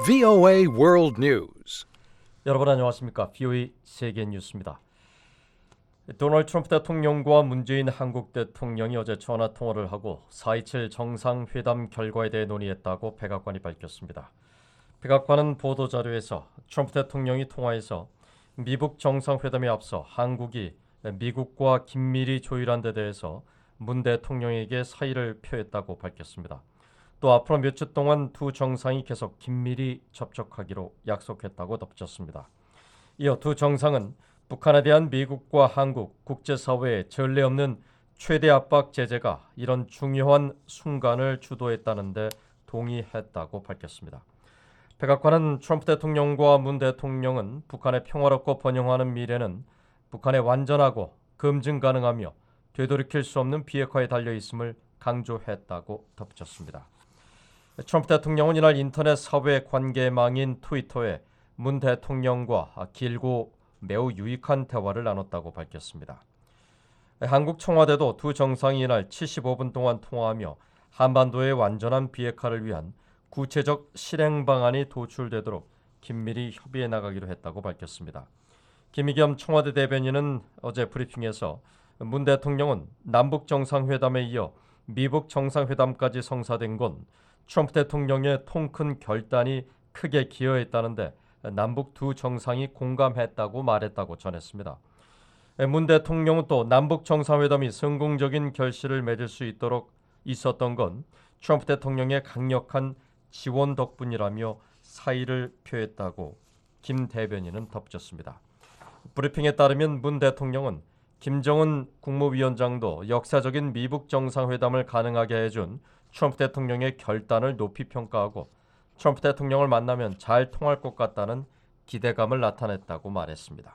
VOA World News. 여러분 안녕하십니까? VOA 세계 뉴스입니다. 도널드 트럼프 대통령과 문재인 한국 대통령이 어제 전화 통화를 하고 4.27 정상회담 결과에 대해 논의했다고 백악관이 밝혔습니다. 백악관은 보도자료에서 트럼프 대통령이 통화에서 미북 정상회담에 앞서 한국이 미국과 긴밀히 조율한 데 대해서 문 대통령에게 사의를 표했다고 밝혔습니다. 또 앞으로 몇 주 동안 두 정상이 계속 긴밀히 접촉하기로 약속했다고 덧붙였습니다. 이어 두 정상은 북한에 대한 미국과 한국 국제사회의 전례 없는 최대 압박 제재가 이런 중요한 순간을 주도했다는 데 동의했다고 밝혔습니다. 백악관은 트럼프 대통령과 문 대통령은 북한의 평화롭고 번영하는 미래는 북한의 완전하고 검증 가능하며 되돌이킬 수 없는 비핵화에 달려있음을 강조했다고 덧붙였습니다. 트럼프 대통령은 이날 인터넷 사회 관계망인 트위터에 문 대통령과 길고 매우 유익한 대화를 나눴다고 밝혔습니다. 한국 청와대도 두 정상이 이날 75분 동안 통화하며 한반도의 완전한 비핵화를 위한 구체적 실행 방안이 도출되도록 긴밀히 협의해 나가기로 했다고 밝혔습니다. 김의겸 청와대 대변인은 어제 브리핑에서 문 대통령은 남북 정상회담에 이어 미북 정상회담까지 성사된 건 트럼프 대통령의 통큰 결단이 크게 기여했다는데 남북 두 정상이 공감했다고 말했다고 전했습니다. 문 대통령은 또 남북 정상회담이 성공적인 결실을 맺을 수 있도록 있었던 건 트럼프 대통령의 강력한 지원 덕분이라며 사의를 표했다고 김 대변인은 덧붙였습니다. 브리핑에 따르면 문 대통령은 김정은 국무위원장도 역사적인 미북 정상회담을 가능하게 해준 트럼프 대통령의 결단을 높이 평가하고 트럼프 대통령을 만나면 잘 통할 것 같다는 기대감을 나타냈다고 말했습니다.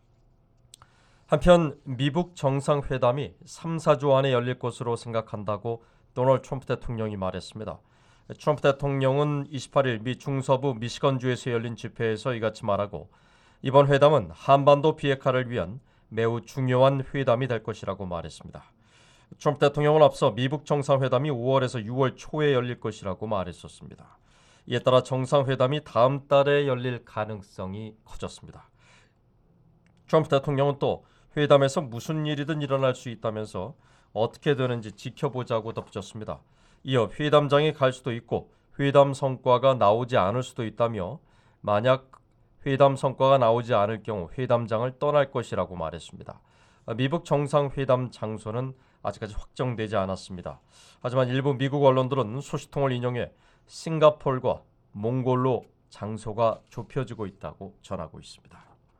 한편 미북 정상회담이 3, 4주 안에 열릴 것으로 생각한다고 도널드 트럼프 대통령이 말했습니다. 트럼프 대통령은 28일 미 중서부 미시건주에서 열린 집회에서 이같이 말하고 이번 회담은 한반도 비핵화를 위한 매우 중요한 회담이 될 것이라고 말했습니다. 트럼프 대통령은 앞서 미북 정상회담이 5월에서 6월 초에 열릴 것이라고 말했었습니다. 이에 따라 정상회담이 다음 달에 열릴 가능성이 커졌습니다. 트럼프 대통령은 또 회담에서 무슨 일이든 일어날 수 있다면서 어떻게 되는지 지켜보자고 덧붙였습니다. 이어 회담장에 갈 수도 있고 회담 성과가 나오지 않을 수도 있다며 만약 회담 성과가 나오지 않을 경우 회담장을 떠날 것이라고 말했습니다. 미북 정상회담 장소는 아직까지 확정되지 않았습니다. 하지만 일부 미국 언론들은 소식통을 인용해 싱가포르와 몽골로 장소가 좁혀지고 있다고 전하고 있습니다.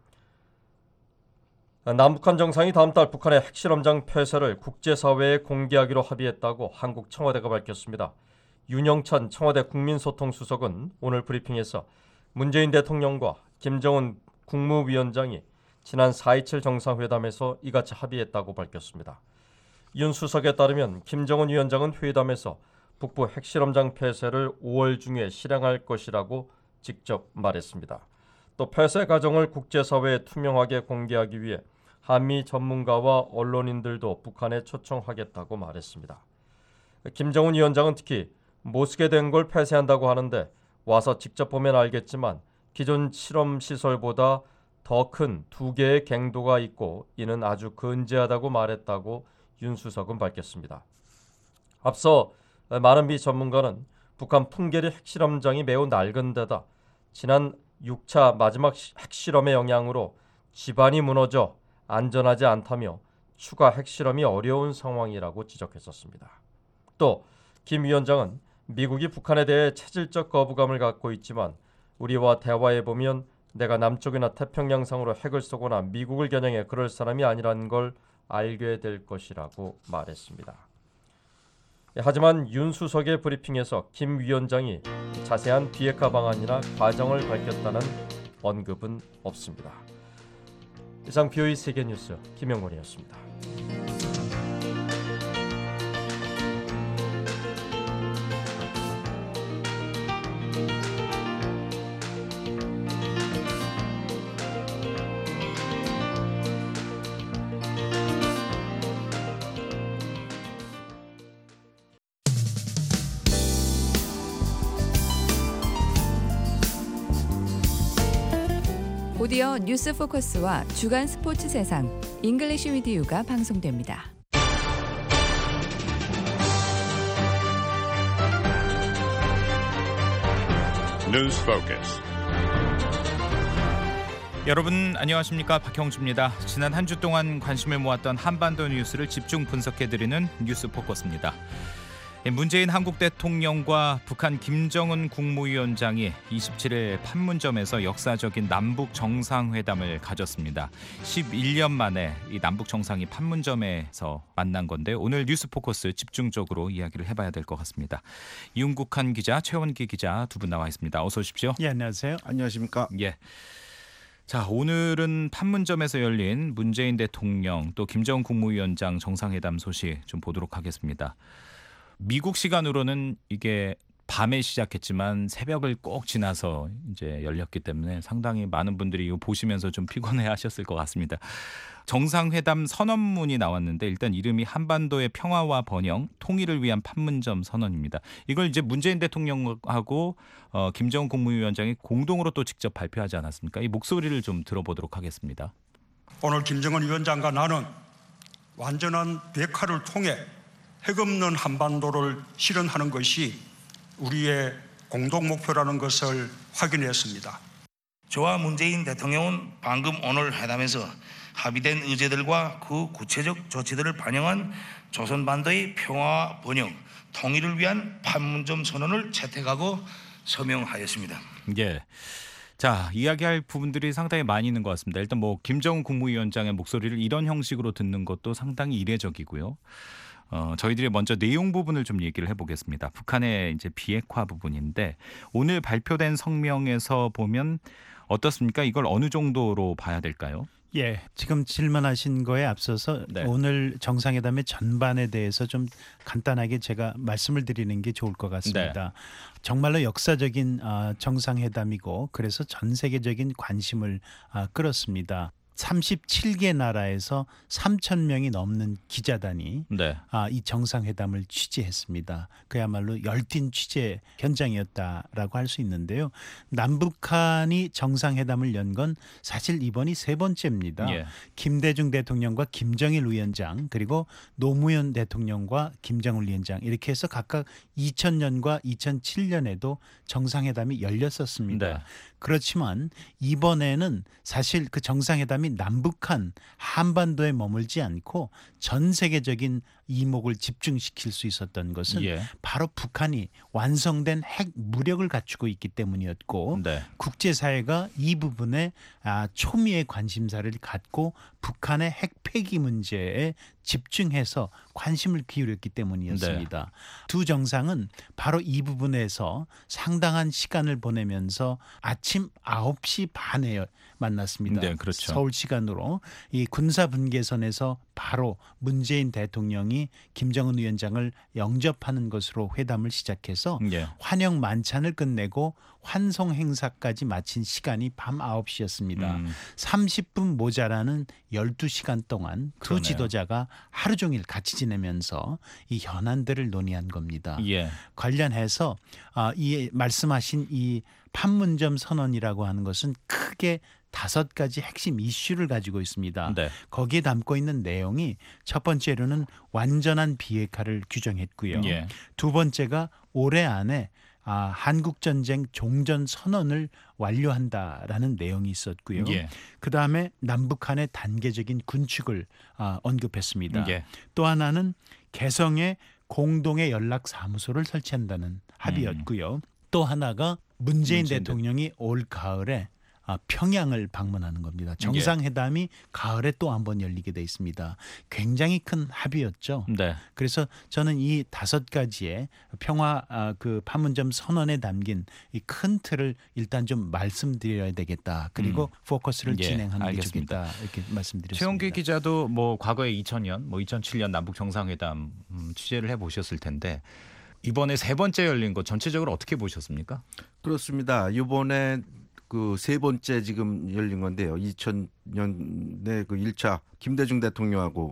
남북한 정상이 다음 달 북한의 핵실험장 폐쇄를 국제사회에 공개하기로 합의했다고 한국 청와대가 밝혔습니다. 윤영찬 청와대 국민소통수석은 오늘 브리핑에서 문재인 대통령과 김정은 국무위원장이 지난 4.27 정상회담에서 이같이 합의했다고 밝혔습니다. 윤 수석에 따르면 김정은 위원장은 회담에서 북부 핵실험장 폐쇄를 5월 중에 실행할 것이라고 직접 말했습니다. 또 폐쇄 과정을 국제사회에 투명하게 공개하기 위해 한미 전문가와 언론인들도 북한에 초청하겠다고 말했습니다. 김정은 위원장은 특히 못 쓰게 된 걸 폐쇄한다고 하는데 와서 직접 보면 알겠지만 기존 실험시설보다 더 큰 2개의 갱도가 있고 이는 아주 건재하다고 말했다고 윤 수석은 밝혔습니다. 앞서 많은 미 전문가는 북한 풍계리 핵실험장이 매우 낡은 데다 지난 6차 마지막 핵실험의 영향으로 지반이 무너져 안전하지 않다며 추가 핵실험이 어려운 상황이라고 지적했었습니다. 또 김 위원장은 미국이 북한에 대해 체질적 거부감을 갖고 있지만 우리와 대화해보면 내가 남쪽이나 태평양상으로 핵을 쏘거나 미국을 겨냥해 그럴 사람이 아니라는 걸 알게 될 것이라고 말했습니다. 하지만 윤 수석의 브리핑에서 김 위원장이 자세한 비핵화 방안이나 과정을 밝혔다는 언급은 없습니다. 이상 VOA 세계뉴스 김영권이었습니다. 곧이어 뉴스 포커스와 주간 스포츠 세상, 잉글리시 위디유가 방송됩니다. 뉴스 포커스. 여러분 안녕하십니까, 박형주입니다. 지난 한 주 동안 관심을 모았던 한반도 뉴스를 집중 분석해드리는 뉴스 포커스입니다. 문재인 한국 대통령과 북한 김정은 국무위원장이 27일 판문점에서 역사적인 남북 정상회담을 가졌습니다. 11년 만에 이 남북 정상이 판문점에서 만난 건데 오늘 뉴스 포커스 집중적으로 이야기를 해봐야 될 것 같습니다. 이윤국한 기자, 최원기 기자 두 분 나와 있습니다. 어서 오십시오. 예, 안녕하세요. 안녕하십니까. 예. 자, 오늘은 판문점에서 열린 문재인 대통령 또 김정은 국무위원장 정상회담 소식 좀 보도록 하겠습니다. 미국 시간으로는 이게 밤에 시작했지만 새벽을 꼭 지나서 이제 열렸기 때문에 상당히 많은 분들이 이거 보시면서 좀 피곤해하셨을 것 같습니다. 정상회담 선언문이 나왔는데 일단 이름이 한반도의 평화와 번영, 통일을 위한 판문점 선언입니다. 이걸 이제 문재인 대통령하고 김정은 국무위원장이 공동으로 또 직접 발표하지 않았습니까? 이 목소리를 좀 들어보도록 하겠습니다. 오늘 김정은 위원장과 나는 완전한 비핵화를 통해 핵 없는 한반도를 실현하는 것이 우리의 공동 목표라는 것을 확인했습니다. 저와 문재인 대통령은 방금 오늘 회담에서 합의된 의제들과 그 구체적 조치들을 반영한 조선반도의 평화와 번영, 통일을 위한 판문점 선언을 채택하고 서명하였습니다. 예. 자, 이야기할 부분들이 상당히 많이 있는 것 같습니다. 일단 뭐 김정은 국무위원장의 목소리를 이런 형식으로 듣는 것도 상당히 이례적이고요. 저희들이 먼저 내용 부분을 좀 얘기를 해보겠습니다. 북한의 이제 비핵화 부분인데 오늘 발표된 성명에서 보면 어떻습니까? 이걸 어느 정도로 봐야 될까요? 예, 지금 질문하신 거에 앞서서 네. 오늘 정상회담의 전반에 대해서 좀 간단하게 제가 말씀을 드리는 게 좋을 것 같습니다. 네. 정말로 역사적인 정상회담이고 그래서 전 세계적인 관심을 끌었습니다. 37개 나라에서 3,000명이 넘는 기자단이 네. 이 정상회담을 취재했습니다. 그야말로 열띤 취재 현장이었다라고 할 수 있는데요. 남북한이 정상회담을 연 건 사실 이번이 세 번째입니다. 예. 김대중 대통령과 김정일 위원장 그리고 노무현 대통령과 김정일 위원장 이렇게 해서 각각 2000년과 2007년에도 정상회담이 열렸었습니다. 네. 그렇지만 이번에는 사실 그 정상회담이 남북한 한반도에 머물지 않고 전 세계적인 이목을 집중시킬 수 있었던 것은 예. 바로 북한이 완성된 핵 무력을 갖추고 있기 때문이었고 네. 국제사회가 이 부분에 초미의 관심사를 갖고 북한의 핵 폐기 문제에 집중해서 관심을 기울였기 때문이었습니다. 네. 두 정상은 바로 이 부분에서 상당한 시간을 보내면서 아침 9시 반에 만났습니다. 네, 그렇죠. 서울 시간으로 이 군사분계선에서 바로 문재인 대통령이 김정은 위원장을 영접하는 것으로 회담을 시작해서 예. 환영 만찬을 끝내고 환송 행사까지 마친 시간이 밤 9시였습니다. 30분 모자라는 12시간 동안 두 그러네요. 지도자가 하루 종일 같이 지내면서 이 현안들을 논의한 겁니다. 예. 관련해서 이 말씀하신 이 판문점 선언이라고 하는 것은 크게 5가지 핵심 이슈를 가지고 있습니다. 네. 거기에 담고 있는 내용이 첫 번째로는 완전한 비핵화를 규정했고요. 예. 두 번째가 올해 안에 한국전쟁 종전 선언을 완료한다라는 내용이 있었고요. 예. 그다음에 남북한의 단계적인 군축을 언급했습니다. 예. 또 하나는 개성에 공동의 연락사무소를 설치한다는 합의였고요. 또 하나가 문재인 대통령이 올 가을에 평양을 방문하는 겁니다. 정상회담이 가을에 또 한 번 열리게 돼 있습니다. 굉장히 큰 합의였죠. 네. 그래서 저는 이 5가지의 평화 그 판문점 선언에 담긴 이 큰 틀을 일단 좀 말씀드려야 되겠다. 그리고 포커스를 예, 진행하는 알겠습니다. 게 좋겠다. 이렇게 말씀드렸습니다. 최원기 기자도 뭐 과거에 2000년, 2007년 남북 정상회담 취재를 해보셨을 텐데 이번에 세 번째 열린 거 전체적으로 어떻게 보셨습니까? 그렇습니다. 이번에 그 세 번째 지금 열린 건데요. 2000년에 그 1차 김대중 대통령하고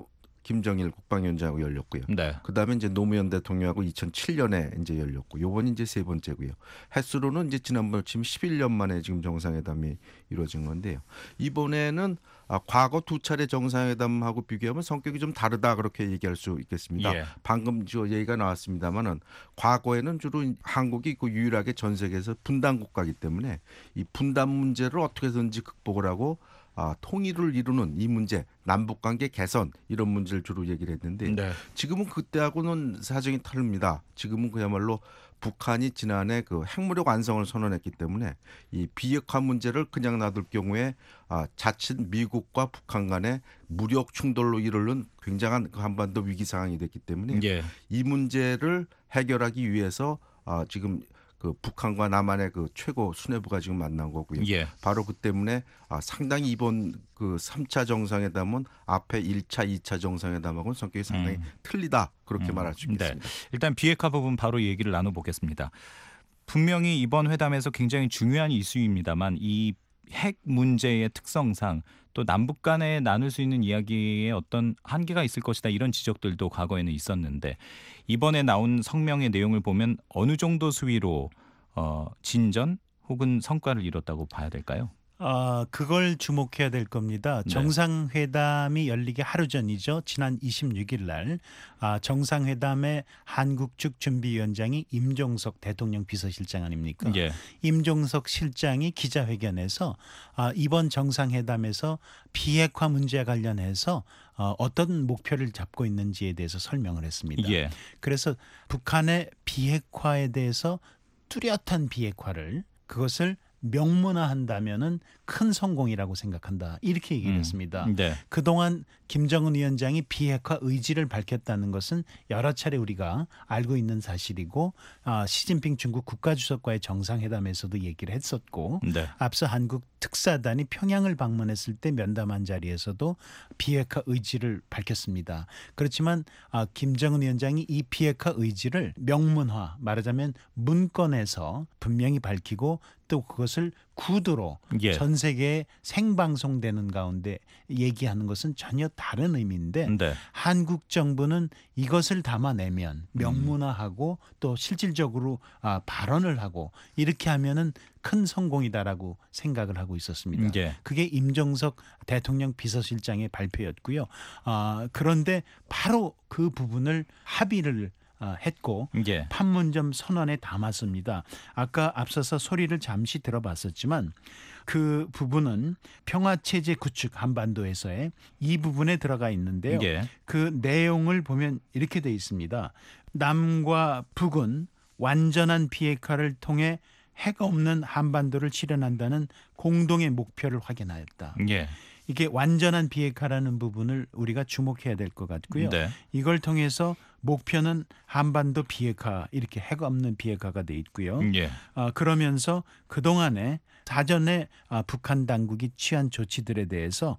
김정일 국방위원장하고 열렸고요. 네. 그다음에 이제 노무현 대통령하고 2007년에 이제 열렸고 요번이 이제 세 번째고요. 횟수로는 이제 지난번 지금 11년 만에 지금 정상회담이 이루어진 건데요. 이번에는 과거 두 차례 정상회담하고 비교하면 성격이 좀 다르다 그렇게 얘기할 수 있겠습니다. 예. 방금 저 얘기가 나왔습니다만은 과거에는 주로 한국이 유일하게 전 세계에서 분단 국가이기 때문에 이 분단 문제를 어떻게든지 극복을 하고 통일을 이루는 이 문제, 남북관계 개선 이런 문제를 주로 얘기를 했는데 네. 지금은 그때하고는 사정이 다릅니다. 지금은 그야말로 북한이 지난해 그 핵무력 완성을 선언했기 때문에 이 비핵화 문제를 그냥 놔둘 경우에 자칫 미국과 북한 간의 무력 충돌로 이르는 굉장한 그 한반도 위기 상황이 됐기 때문에 예. 이 문제를 해결하기 위해서 지금 그 북한과 남한의 그 최고 수뇌부가 지금 만난 거고요. 예. 바로 그 때문에 상당히 이번 그 3차 정상회담은 앞에 1차, 2차 정상회담하고는 성격이 상당히 틀리다 그렇게 말할 수 있겠습니다. 네. 일단 비핵화 부분 바로 얘기를 나눠보겠습니다. 분명히 이번 회담에서 굉장히 중요한 이슈입니다만 이 핵 문제의 특성상 또 남북 간에 나눌 수 있는 이야기에 어떤 한계가 있을 것이다 이런 지적들도 과거에는 있었는데 이번에 나온 성명의 내용을 보면 어느 정도 수위로 진전 혹은 성과를 이뤘다고 봐야 될까요? 그걸 주목해야 될 겁니다. 네. 정상회담이 열리기 하루 전이죠. 지난 26일 날 정상회담의 한국 측 준비위원장이 임종석 대통령 비서실장 아닙니까? 예. 임종석 실장이 기자회견에서 이번 정상회담에서 비핵화 문제와 관련해서 어떤 목표를 잡고 있는지에 대해서 설명을 했습니다. 예. 그래서 북한의 비핵화에 대해서 뚜렷한 비핵화를 그것을 명문화한다면은 큰 성공이라고 생각한다. 이렇게 얘기를 했습니다. 네. 그동안 김정은 위원장이 비핵화 의지를 밝혔다는 것은 여러 차례 우리가 알고 있는 사실이고 시진핑 중국 국가주석과의 정상회담에서도 얘기를 했었고 네. 앞서 한국 특사단이 평양을 방문했을 때 면담한 자리에서도 비핵화 의지를 밝혔습니다. 그렇지만 김정은 위원장이 이 비핵화 의지를 명문화 말하자면 문건에서 분명히 밝히고 또 그것을 구두로 예. 전 세계에 생방송되는 가운데 얘기하는 것은 전혀 다른 의미인데 네. 한국 정부는 이것을 담아내면 명문화하고 또 실질적으로 발언을 하고 이렇게 하면은 큰 성공이다라고 생각을 하고 있었습니다. 예. 그게 임종석 대통령 비서실장의 발표였고요. 그런데 바로 그 부분을 합의를 했고 예. 판문점 선언에 담았습니다. 아까 앞서서 소리를 잠시 들어봤었지만 그 부분은 평화체제 구축 한반도에서의 이 부분에 들어가 있는데요. 예. 그 내용을 보면 이렇게 돼 있습니다. 남과 북은 완전한 비핵화를 통해 핵 없는 한반도를 실현한다는 공동의 목표를 확인하였다. 예. 이게 완전한 비핵화라는 부분을 우리가 주목해야 될 것 같고요. 네. 이걸 통해서 목표는 한반도 비핵화 이렇게 핵 없는 비핵화가 돼 있고요. 예. 그러면서 그동안에 사전에 북한 당국이 취한 조치들에 대해서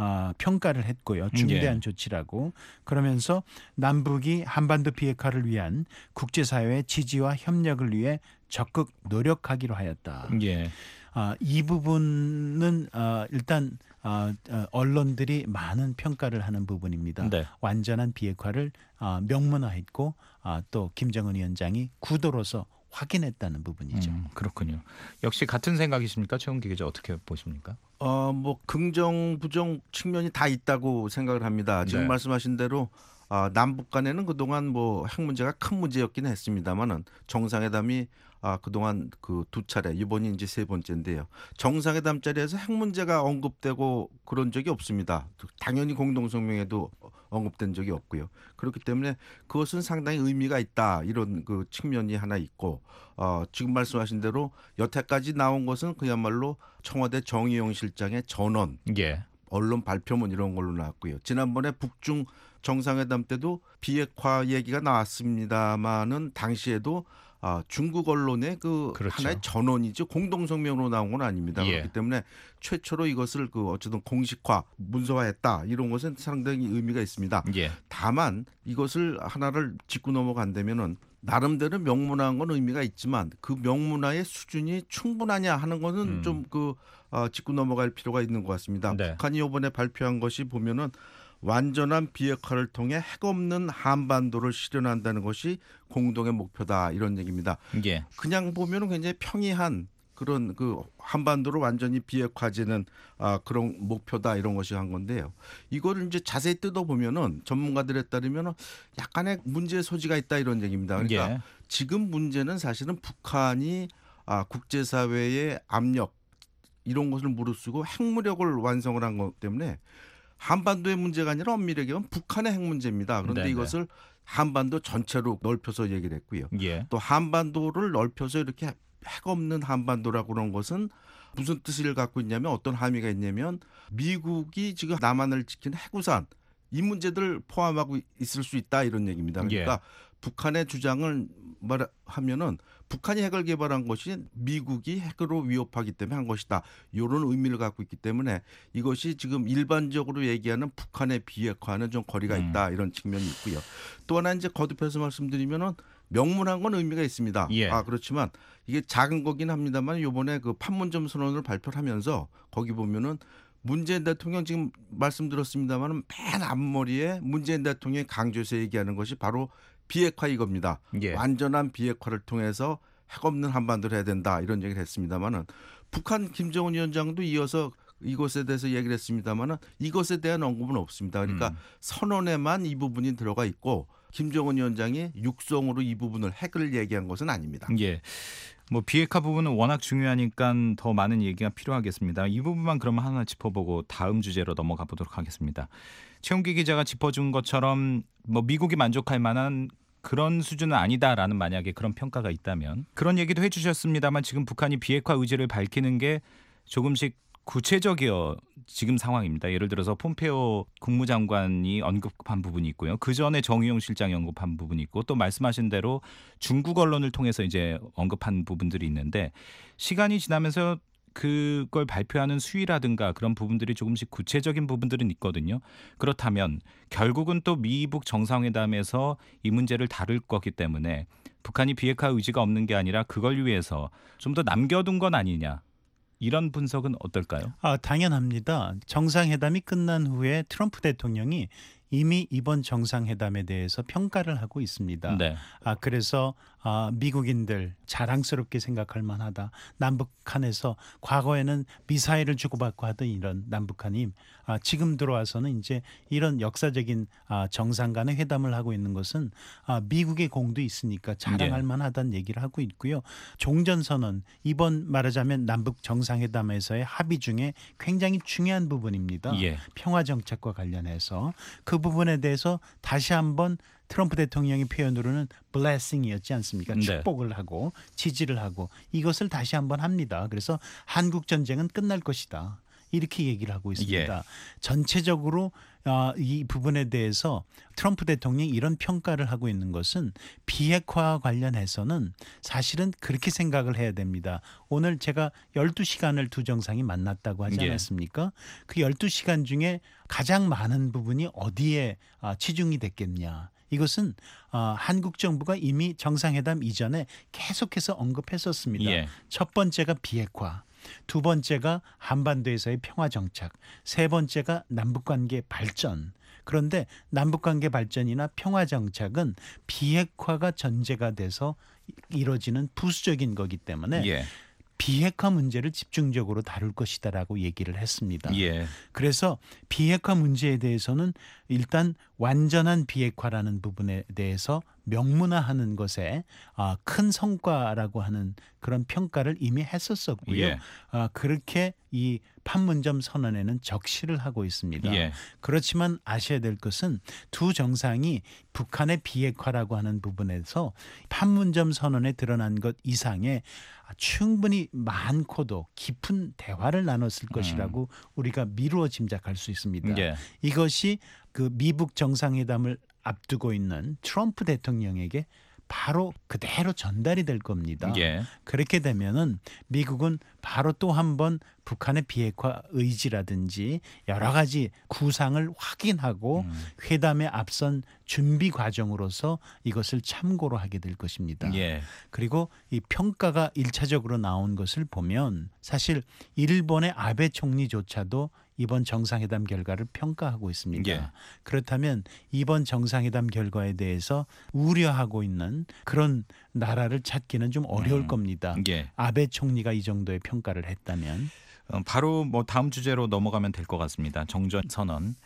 평가를 했고요. 중대한 예. 조치라고. 그러면서 남북이 한반도 비핵화를 위한 국제사회의 지지와 협력을 위해 적극 노력하기로 하였다. 예. 이 부분은 일단 언론들이 많은 평가를 하는 부분입니다. 네. 완전한 비핵화를 명문화했고 또 김정은 위원장이 구도로서 확인했다는 부분이죠. 그렇군요. 역시 같은 생각이십니까? 최홍기 기자 어떻게 보십니까? 뭐 긍정 부정 측면이 다 있다고 생각을 합니다. 지금 네. 말씀하신 대로 남북 간에는 그동안 뭐 핵 문제가 큰 문제였긴 했습니다만은 정상회담이 그동안 그 두 차례 이번이 이제 세 번째인데요. 정상회담 자리에서 핵 문제가 언급되고 그런 적이 없습니다. 당연히 공동성명에도 언급된 적이 없고요. 그렇기 때문에 그것은 상당히 의미가 있다 이런 그 측면이 하나 있고 지금 말씀하신 대로 여태까지 나온 것은 그야말로 청와대 정의용 실장의 전언, 예. 언론 발표문 이런 걸로 나왔고요. 지난번에 북중 정상회담 때도 비핵화 얘기가 나왔습니다만은 당시에도 중국 언론의 그렇죠. 하나의 전언이죠. 공동성명으로 나온 건 아닙니다. 예. 그렇기 때문에 최초로 이것을 어쨌든 공식화, 문서화했다 이런 것은 상당히 의미가 있습니다. 예. 다만 이것을 하나를 짚고 넘어간다면은 나름대로 명문화한 건 의미가 있지만 그 명문화의 수준이 충분하냐 하는 것은 좀 짚고 넘어갈 필요가 있는 것 같습니다. 네. 북한이 이번에 발표한 것이 보면은 완전한 비핵화를 통해 핵 없는 한반도를 실현한다는 것이 공동의 목표다 이런 얘기입니다. 예. 그냥 보면은 굉장히 평이한 그런 그 한반도를 완전히 비핵화지는 그런 목표다 이런 것이 한 건데요. 이거를 이제 자세히 뜯어보면은 전문가들에 따르면 약간의 문제의 소지가 있다 이런 얘기입니다. 그러니까 예. 지금 문제는 사실은 북한이 국제사회의 압력 이런 것을 무릅쓰고 핵무력을 완성을 한 것 때문에 한반도의 문제가 아니라 엄밀하게 보면 북한의 핵 문제입니다. 그런데 네네. 이것을 한반도 전체로 넓혀서 얘기를 했고요. 예. 또 한반도를 넓혀서 이렇게 핵 없는 한반도라고 그런 것은 무슨 뜻을 갖고 있냐면 어떤 함의가 있냐면 미국이 지금 남한을 지키는 핵우산 이 문제들을 포함하고 있을 수 있다 이런 얘기입니다. 그러니까 북한의 주장을 말하면은 북한이 핵을 개발한 것이 미국이 핵으로 위협하기 때문에 한 것이다. 이런 의미를 갖고 있기 때문에 이것이 지금 일반적으로 얘기하는 북한의 비핵화는 좀 거리가 있다 이런 측면이 있고요. 또 하나 이제 거듭해서 말씀드리면은 명문한 건 의미가 있습니다. 예. 그렇지만 이게 작은 거긴 합니다만 이번에 그 판문점 선언을 발표를 하면서 거기 보면은 문재인 대통령 지금 말씀드렸습니다만 맨 앞머리에 문재인 대통령이 강조해서 얘기하는 것이 바로 비핵화 이겁니다. 예. 완전한 비핵화를 통해서 핵 없는 한반도를 해야 된다 이런 얘기를 했습니다만은 북한 김정은 위원장도 이어서 이것에 대해서 얘기를 했습니다만은 이것에 대한 언급은 없습니다. 그러니까 선언에만 이 부분이 들어가 있고 김정은 위원장이 육성으로 이 부분을 핵을 얘기한 것은 아닙니다. 예. 뭐 비핵화 부분은 워낙 중요하니까 더 많은 얘기가 필요하겠습니다. 이 부분만 그러면 하나 짚어보고 다음 주제로 넘어가 보도록 하겠습니다. 최용기 기자가 짚어준 것처럼 뭐 미국이 만족할 만한 그런 수준은 아니다라는 만약에 그런 평가가 있다면 그런 얘기도 해주셨습니다만 지금 북한이 비핵화 의지를 밝히는 게 조금씩 구체적이어 지금 상황입니다. 예를 들어서 폼페오 국무장관이 언급한 부분이 있고요. 그 전에 정의용 실장이 언급한 부분이 있고 또 말씀하신 대로 중국 언론을 통해서 이제 언급한 부분들이 있는데 시간이 지나면서 그걸 발표하는 수위라든가 그런 부분들이 조금씩 구체적인 부분들은 있거든요. 그렇다면 결국은 또 미북 정상회담에서 이 문제를 다룰 거기 때문에 북한이 비핵화 의지가 없는 게 아니라 그걸 위해서 좀 더 남겨둔 건 아니냐. 이런 분석은 어떨까요? 당연합니다. 정상회담이 끝난 후에 트럼프 대통령이 이미 이번 정상회담에 대해서 평가를 하고 있습니다. 네. 그래서 미국인들 자랑스럽게 생각할 만하다. 남북한에서 과거에는 미사일을 주고받고 하던 이런 남북한이 지금 들어와서는 이제 이런 역사적인 정상 간의 회담을 하고 있는 것은 미국의 공도 있으니까 자랑할 만하다는 얘기를 하고 있고요. 종전선언 이번 말하자면 남북 정상회담에서의 합의 중에 굉장히 중요한 부분입니다. 예. 평화정책과 관련해서 그 부분에 대해서 다시 한번 트럼프 대통령의 표현으로는 blessing이었지 않습니까? 네. 축복을 하고 지지를 하고 이것을 다시 한번 합니다. 그래서 한국 전쟁은 끝날 것이다. 이렇게 얘기를 하고 있습니다. 전체적으로 이 부분에 대해서 트럼프 대통령이 이런 평가를 하고 있는 것은 비핵화와 관련해서는 사실은 그렇게 생각을 해야 됩니다. 오늘 제가 12시간을 두 정상이 만났다고 하지 않았습니까? 그 12시간 중에 가장 많은 부분이 어디에 치중이 됐겠냐. 이것은 한국 정부가 이미 정상회담 이전에 계속해서 언급했었습니다. 첫 번째가 비핵화. 두 번째가 한반도에서의 평화정착, 세 번째가 남북관계 발전. 그런데 남북관계 발전이나 평화정착은 비핵화가 전제가 돼서 이루어지는 부수적인 거기 때문에 비핵화 문제를 집중적으로 다룰 것이다라고 얘기를 했습니다. 그래서 비핵화 문제에 대해서는 일단 완전한 비핵화라는 부분에 대해서 명문화하는 것에 큰 성과라고 하는 그런 평가를 이미 했었었고요. 그렇게 이 판문점 선언에는 적시를 하고 있습니다. 그렇지만 아셔야 될 것은 두 정상이 북한의 비핵화라고 하는 부분에서 판문점 선언에 드러난 것 이상의 충분히 많고도 깊은 대화를 나눴을 것이라고 우리가 미루어 짐작할 수 있습니다. 이것이 그 미북 정상회담을 앞두고 있는 트럼프 대통령에게 바로 그대로 전달이 될 겁니다. 그렇게 되면은 미국은 바로 또 한 번 북한의 비핵화 의지라든지 여러 가지 구상을 확인하고 회담에 앞선 준비 과정으로서 이것을 참고로 하게 될 것입니다. 예. 그리고 이 평가가 1차적으로 나온 것을 보면 사실 일본의 아베 총리조차도 이번 정상회담 결과를 평가하고 있습니다. 예. 그렇다면 이번 정상회담 결과에 대해서 우려하고 있는 그런 나라를 찾기는 좀 어려울 겁니다. 예. 아베 총리가 이 정도의 평가를 했다면. 바로 뭐 다음 주제로 넘어가면 될 것 같습니다. 정전 선언.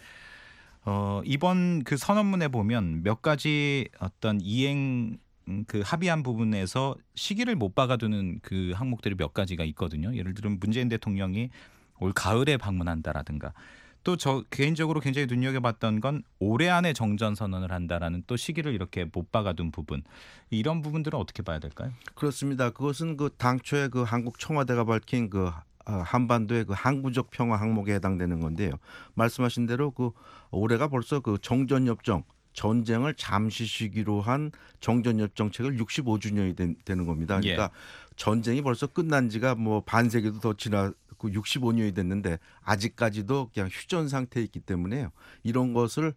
이번 그 선언문에 보면 몇 가지 어떤 이행 그 합의한 부분에서 시기를 못 박아두는 그 항목들이 몇 가지가 있거든요. 예를 들면 문재인 대통령이 올 가을에 방문한다라든가 또 저 개인적으로 굉장히 눈여겨봤던 건 올해 안에 정전 선언을 한다라는 또 시기를 이렇게 못 박아둔 부분 이런 부분들은 어떻게 봐야 될까요? 그렇습니다. 그것은 그 당초에 그 한국 청와대가 밝힌 그 한반도의 그 항구적 평화 항목에 해당되는 건데요. 말씀하신 대로 그 올해가 벌써 그 정전협정 전쟁을 잠시 쉬기로 한 정전협정책을 65주년이 되는 겁니다. 그러니까 전쟁이 벌써 끝난 지가 뭐 반세기도 더 지나고 65년이 됐는데 아직까지도 그냥 휴전 상태에 있기 때문에요. 이런 것을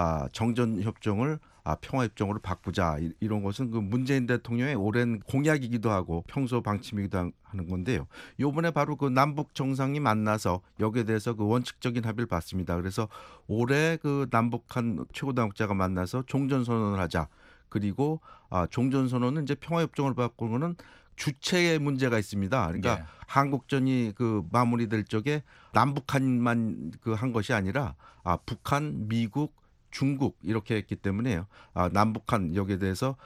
정전협정을 평화협정으로 바꾸자 이런 것은 그 문재인 대통령의 오랜 공약이기도 하고 평소 방침이기도 하는 건데요. 이번에 바로 그 남북 정상이 만나서 여기에 대해서 그 원칙적인 합의를 봤습니다. 그래서 올해 그 남북한 최고당국자가 만나서 종전선언을 하자. 그리고 종전선언은 이제 평화협정을 바꾸는 주체의 문제가 있습니다. 그러니까 한국전이 그 마무리될 적에 남북한만 그 한 것이 아니라 북한, 미국, 중국 이렇게 했기 때문에요. 남북한 여기에 대해서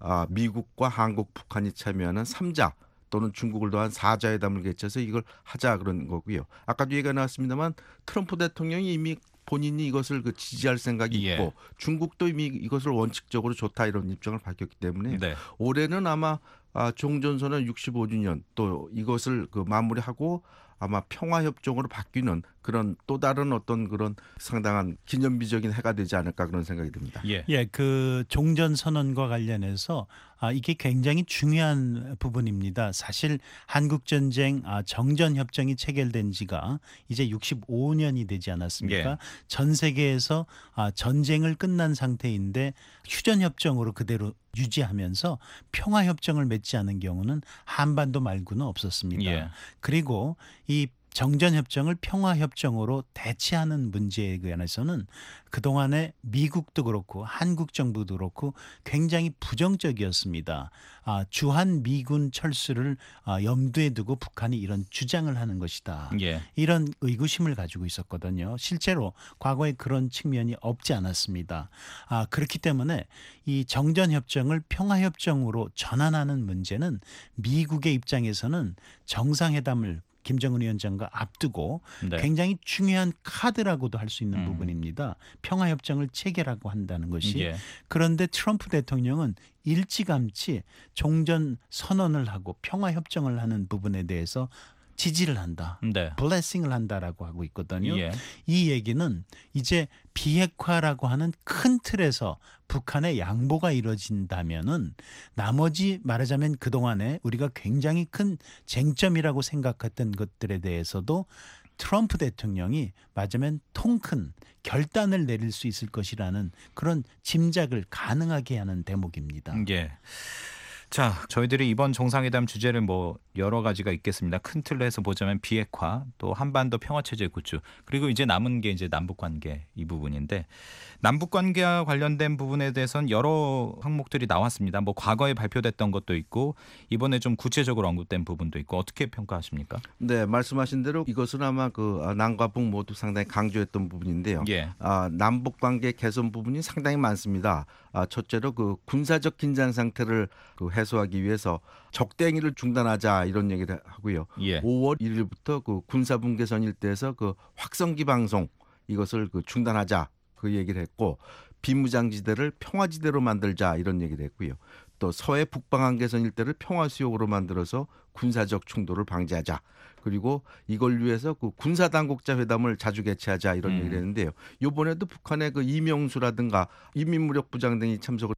미국과 한국, 북한이 참여하는 3자 또는 중국을 더한 4자회담을 개최해서 이걸 하자 그런 거고요. 아까도 얘기가 나왔습니다만 트럼프 대통령이 이미 본인이 이것을 그 지지할 생각이 있고 중국도 이미 이것을 원칙적으로 좋다 이런 입장을 밝혔기 때문에 올해는 아마 종전선언 65주년 또 이것을 그 마무리하고 아마 평화협정으로 바뀌는 그런 또 다른 어떤 그런 상당한 기념비적인 해가 되지 않을까 그런 생각이 듭니다. 그 종전선언과 관련해서 이게 굉장히 중요한 부분입니다. 사실 한국전쟁 정전협정이 체결된 지가 이제 65년이 되지 않았습니까? 전 세계에서 전쟁을 끝난 상태인데 휴전협정으로 그대로 유지하면서 평화협정을 맺지 않은 경우는 한반도 말고는 없었습니다. 그리고 이 정전협정을 평화협정으로 대체하는 문제에 관해서는 그동안에 미국도 그렇고 한국 정부도 그렇고 굉장히 부정적이었습니다. 주한 미군 철수를 염두에 두고 북한이 이런 주장을 하는 것이다. 이런 의구심을 가지고 있었거든요. 실제로 과거에 그런 측면이 없지 않았습니다. 그렇기 때문에 이 정전협정을 평화협정으로 전환하는 문제는 미국의 입장에서는 정상회담을 김정은 위원장과 앞두고 굉장히 중요한 카드라고도 할 수 있는 부분입니다. 평화협정을 체결하고 한다는 것이. 그런데 트럼프 대통령은 일찌감치 종전 선언을 하고 평화협정을 하는 부분에 대해서 지지를 한다. 블레싱을 한다라고 하고 있거든요. 이 얘기는 이제 비핵화라고 하는 큰 틀에서 북한의 양보가 이루어진다면은 나머지 말하자면 그동안에 우리가 굉장히 큰 쟁점이라고 생각했던 것들에 대해서도 트럼프 대통령이 맞으면 통큰 결단을 내릴 수 있을 것이라는 그런 짐작을 가능하게 하는 대목입니다. 자, 저희들이 이번 정상회담 주제를 뭐 여러 가지가 있겠습니다. 큰 틀로 해서 보자면 비핵화, 또 한반도 평화체제 구축, 그리고 이제 남은 게 이제 남북관계 이 부분인데 남북관계와 관련된 부분에 대해서는 여러 항목들이 나왔습니다. 뭐 과거에 발표됐던 것도 있고 이번에 좀 구체적으로 언급된 부분도 있고 어떻게 평가하십니까? 네, 말씀하신 대로 이것은 아마 그 남과 북 모두 상당히 강조했던 부분인데요. 남북관계 개선 부분이 상당히 많습니다. 첫째로 그 군사적 긴장 상태를 그 해소하기 위해서 적대행위를 중단하자 이런 얘기를 하고요. 5월 1일부터 그 군사분계선 일대에서 그 확성기 방송 이것을 그 중단하자 그 얘기를 했고 비무장지대를 평화지대로 만들자 이런 얘기를 했고요. 또 서해 북방한계선 일대를 평화수용으로 만들어서 군사적 충돌을 방지하자. 그리고 이걸 위해서 그 군사당국자 회담을 자주 개최하자 이런 얘기를 했는데요. 이번에도 북한의 그 이명수라든가 인민무력부장 등이 참석을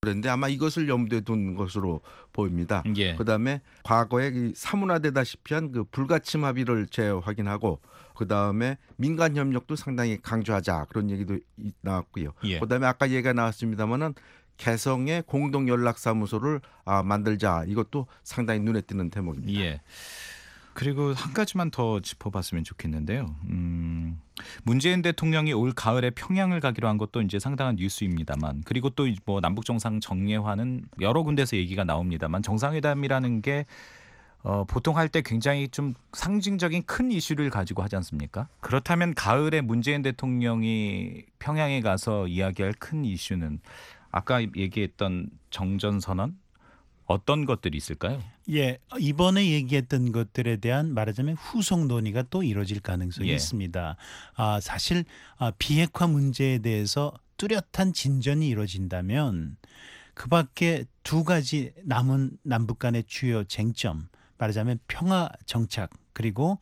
그런데 아마 이것을 염두에 둔 것으로 보입니다. 예. 그다음에 과거에 사문화되다시피 한 그 불가침 합의를 재확인하고 그다음에 민간 협력도 상당히 강조하자 그런 얘기도 나왔고요. 예. 그다음에 아까 얘기가 나왔습니다마는 개성의 공동 연락 사무소를 만들자 이것도 상당히 눈에 띄는 대목입니다. 예. 그리고 한 가지만 더 짚어봤으면 좋겠는데요. 문재인 대통령이 올 가을에 평양을 가기로 한 것도 이제 상당한 뉴스입니다만, 그리고 또 뭐 남북 정상 정례화는 여러 군데서 얘기가 나옵니다만, 정상회담이라는 게 보통 할 때 굉장히 좀 상징적인 큰 이슈를 가지고 하지 않습니까? 그렇다면 가을에 문재인 대통령이 평양에 가서 이야기할 큰 이슈는 아까 얘기했던 정전선언? 어떤 것들이 있을까요? 예, 이번에 얘기했던 것들에 대한 말하자면 후속 논의가 또 이루어질 가능성이 예. 있습니다. 사실 비핵화 문제에 대해서 뚜렷한 진전이 이루어진다면 그밖에 두 가지 남은 남북 간의 주요 쟁점, 말하자면 평화 정착 그리고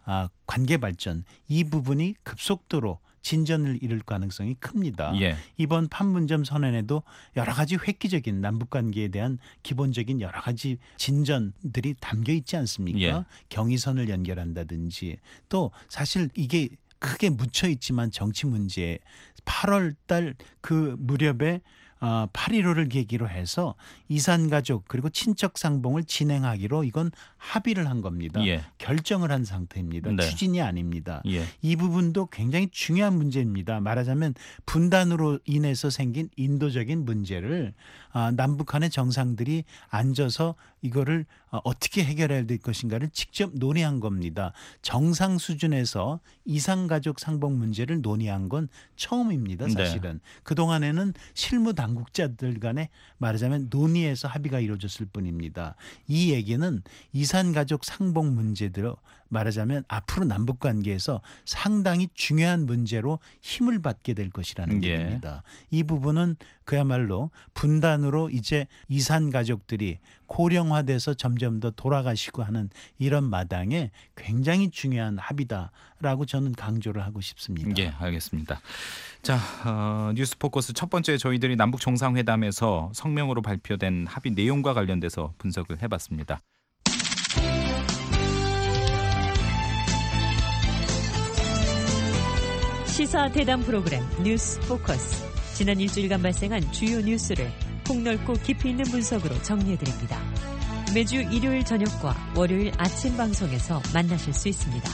관계 발전, 이 부분이 급속도로 진전을 이룰 가능성이 큽니다. 예. 이번 판문점 선언에도 여러 가지 획기적인 남북 관계에 대한 기본적인 여러 가지 진전들이 담겨 있지 않습니까? 예. 경의선을 연결한다든지, 또 사실 이게 크게 묻혀 있지만 정치 문제 8월 달 그 무렵에 8.15를 계기로 해서 이산가족 그리고 친척 상봉을 진행하기로 이건 합의를 한 겁니다. 예. 결정을 한 상태입니다. 네. 추진이 아닙니다. 예. 이 부분도 굉장히 중요한 문제입니다. 말하자면 분단으로 인해서 생긴 인도적인 문제를 남북한의 정상들이 앉아서 이거를 어떻게 해결해야 될 것인가를 직접 논의한 겁니다. 정상 수준에서 이산가족 상봉 문제를 논의한 건 처음입니다. 사실은. 네. 그동안에는 실무 당국자들 간에 말하자면 논의해서 합의가 이루어졌을 뿐입니다. 이 얘기는 이산가족 상봉 문제대로 말하자면 앞으로 남북관계에서 상당히 중요한 문제로 힘을 받게 될 것이라는 예. 얘기입니다. 이 부분은 그야말로 분단으로 이제 이산가족들이 고령화돼서 점점 더 돌아가시고 하는 이런 마당에 굉장히 중요한 합의다라고 저는 강조를 하고 싶습니다. 예, 알겠습니다. 자, 뉴스포커스 첫 번째 저희들이 남북 정상회담에서 성명으로 발표된 합의 내용과 관련돼서 분석을 해봤습니다. 시사 대담 프로그램 뉴스 포커스. 지난 일주일간 발생한 주요 뉴스를 폭넓고 깊이 있는 분석으로 정리해드립니다. 매주 일요일 저녁과 월요일 아침 방송에서 만나실 수 있습니다.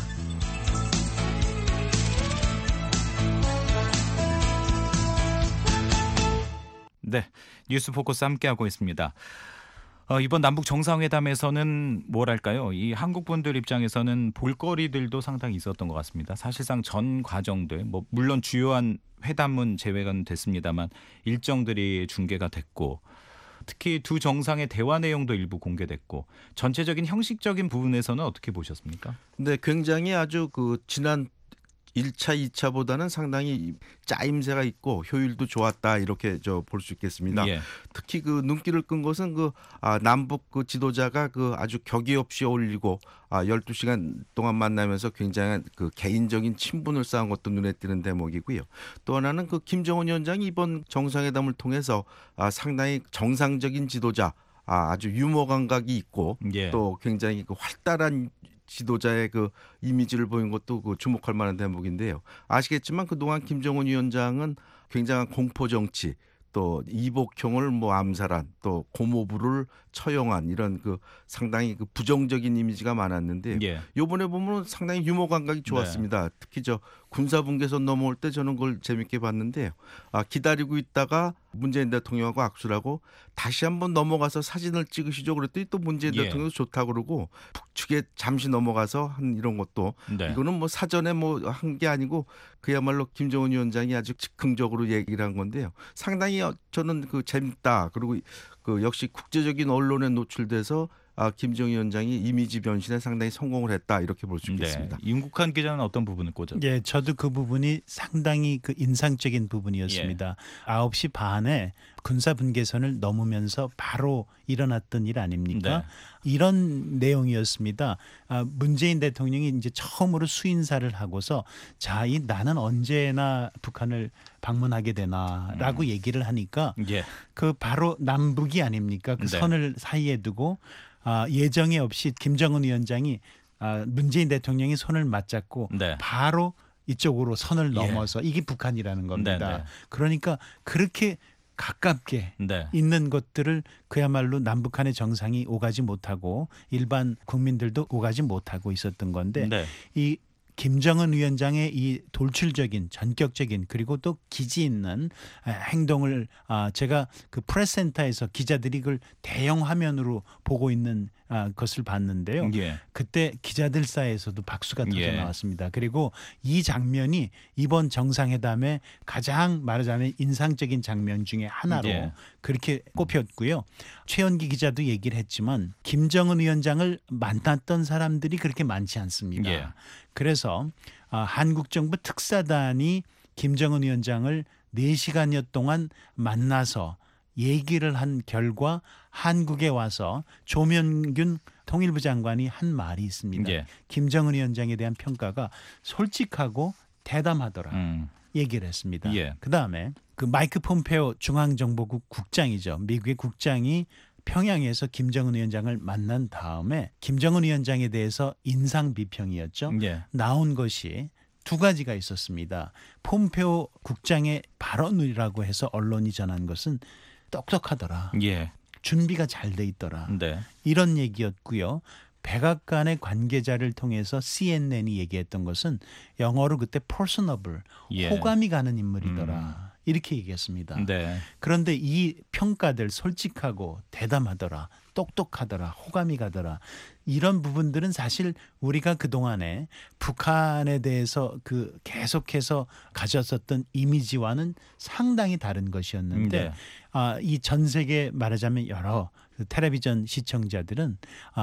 네, 뉴스포커스 함께하고 있습니다. 이번 남북 정상회담에서는 뭐랄까요? 이 한국 분들 입장에서는 볼거리들도 상당히 있었던 것 같습니다. 사실상 전 과정들, 뭐 물론 주요한 회담은 제외가 됐습니다만 일정들이 중계가 됐고, 특히 두 정상의 대화 내용도 일부 공개됐고, 전체적인 형식적인 부분에서는 어떻게 보셨습니까? 네, 굉장히 아주 지난 1차, 2차보다는 상당히 짜임새가 있고 효율도 좋았다 이렇게 볼 수 있겠습니다. 예. 특히 눈길을 끈 것은 남북 지도자가 아주 격의 없이 어울리고 12시간 동안 만나면서 굉장한 개인적인 친분을 쌓은 것도 눈에 띄는 대목이고요. 또 하나는 김정은 위원장이 이번 정상회담을 통해서 상당히 정상적인 지도자, 아주 유머 감각이 있고 예. 또 굉장히 활달한 지도자의 이미지를 보인 것도 주목할 만한 대목인데요. 아시겠지만 그동안 김정은 위원장은 굉장한 공포 정치, 또 이복형을 암살한, 또 고모부를 처형한 이런 상당히 부정적인 이미지가 많았는데 예. 이번에 보면 상당히 유머 감각이 좋았습니다. 네. 특히 군사분계선 넘어올 때 저는 그걸 재밌게 봤는데요. 기다리고 있다가 문재인 대통령하고 악수를 하고 다시 한번 넘어가서 사진을 찍으시죠. 그랬더니 또 문재인 예. 대통령도 좋다고 그러고 북측에 잠시 넘어가서 한 이런 것도 네. 이거는 사전에 한 게 아니고 그야말로 김정은 위원장이 아주 즉흥적으로 얘기를 한 건데요. 상당히 저는 재밌다. 그리고 역시 국제적인 언론에 노출돼서 김정은 위원장이 이미지 변신에 상당히 성공을 했다 이렇게 볼 수 있겠습니다. 네. 임국한 기자는 어떤 부분을 꽂았죠? 예, 저도 그 부분이 상당히 그 인상적인 부분이었습니다. 9시 반에 군사 분계선을 넘으면서 바로 일어났던 일 아닙니까? 네. 이런 내용이었습니다. 문재인 대통령이 이제 처음으로 수인사를 하고서 자, 나는 언제나 북한을 방문하게 되나라고 얘기를 하니까 예. 그 바로 남북이 아닙니까? 그 네. 선을 사이에 두고 예정에 없이 김정은 위원장이 문재인 대통령이 손을 맞잡고 네. 바로 이쪽으로 선을 예. 넘어서 이게 북한이라는 겁니다. 네. 그러니까 그렇게 가깝게 네. 있는 것들을 그야말로 남북한의 정상이 오가지 못하고 일반 국민들도 오가지 못하고 있었던 건데 네. 이 김정은 위원장의 이 돌출적인 전격적인 그리고 또 기지 있는 행동을 제가 그 프레스센터에서 기자들이 그걸 대형 화면으로 보고 있는 것을 봤는데요. 예. 그때 기자들 사이에서도 박수가 터져 예. 나왔습니다. 그리고 이 장면이 이번 정상회담의 가장 말하자면 인상적인 장면 중에 하나로 예. 그렇게 꼽혔고요. 최연기 기자도 얘기를 했지만 김정은 위원장을 만났던 사람들이 그렇게 많지 않습니다. 예. 그래서 한국 정부 특사단이 김정은 위원장을 4시간여 동안 만나서 얘기를 한 결과 한국에 와서 조명균 통일부 장관이 한 말이 있습니다. 예. 김정은 위원장에 대한 평가가 솔직하고 대담하더라. 얘기를 했습니다. 예. 그다음에 그 마이크 폼페오 중앙정보국 국장이죠. 미국의 국장이 평양에서 김정은 위원장을 만난 다음에 김정은 위원장에 대해서 인상 비평이었죠. 예. 나온 것이 두 가지가 있었습니다. 폼페오 국장의 발언이라고 해서 언론이 전한 것은 똑똑하더라. 예. 준비가 잘 돼 있더라. 네. 이런 얘기였고요. 백악관의 관계자를 통해서 CNN이 얘기했던 것은 영어로 그때 personable, 예. 호감이 가는 인물이더라. 이렇게 얘기했습니다. 네. 그런데 이 평가들 솔직하고 대담하더라. 똑똑하더라. 호감이 가더라. 이런 부분들은 사실 우리가 그동안에 북한에 대해서 그 계속해서 가졌었던 이미지와는 상당히 다른 것이었는데 네. 이 전 세계 말하자면 여러 텔레비전 시청자들은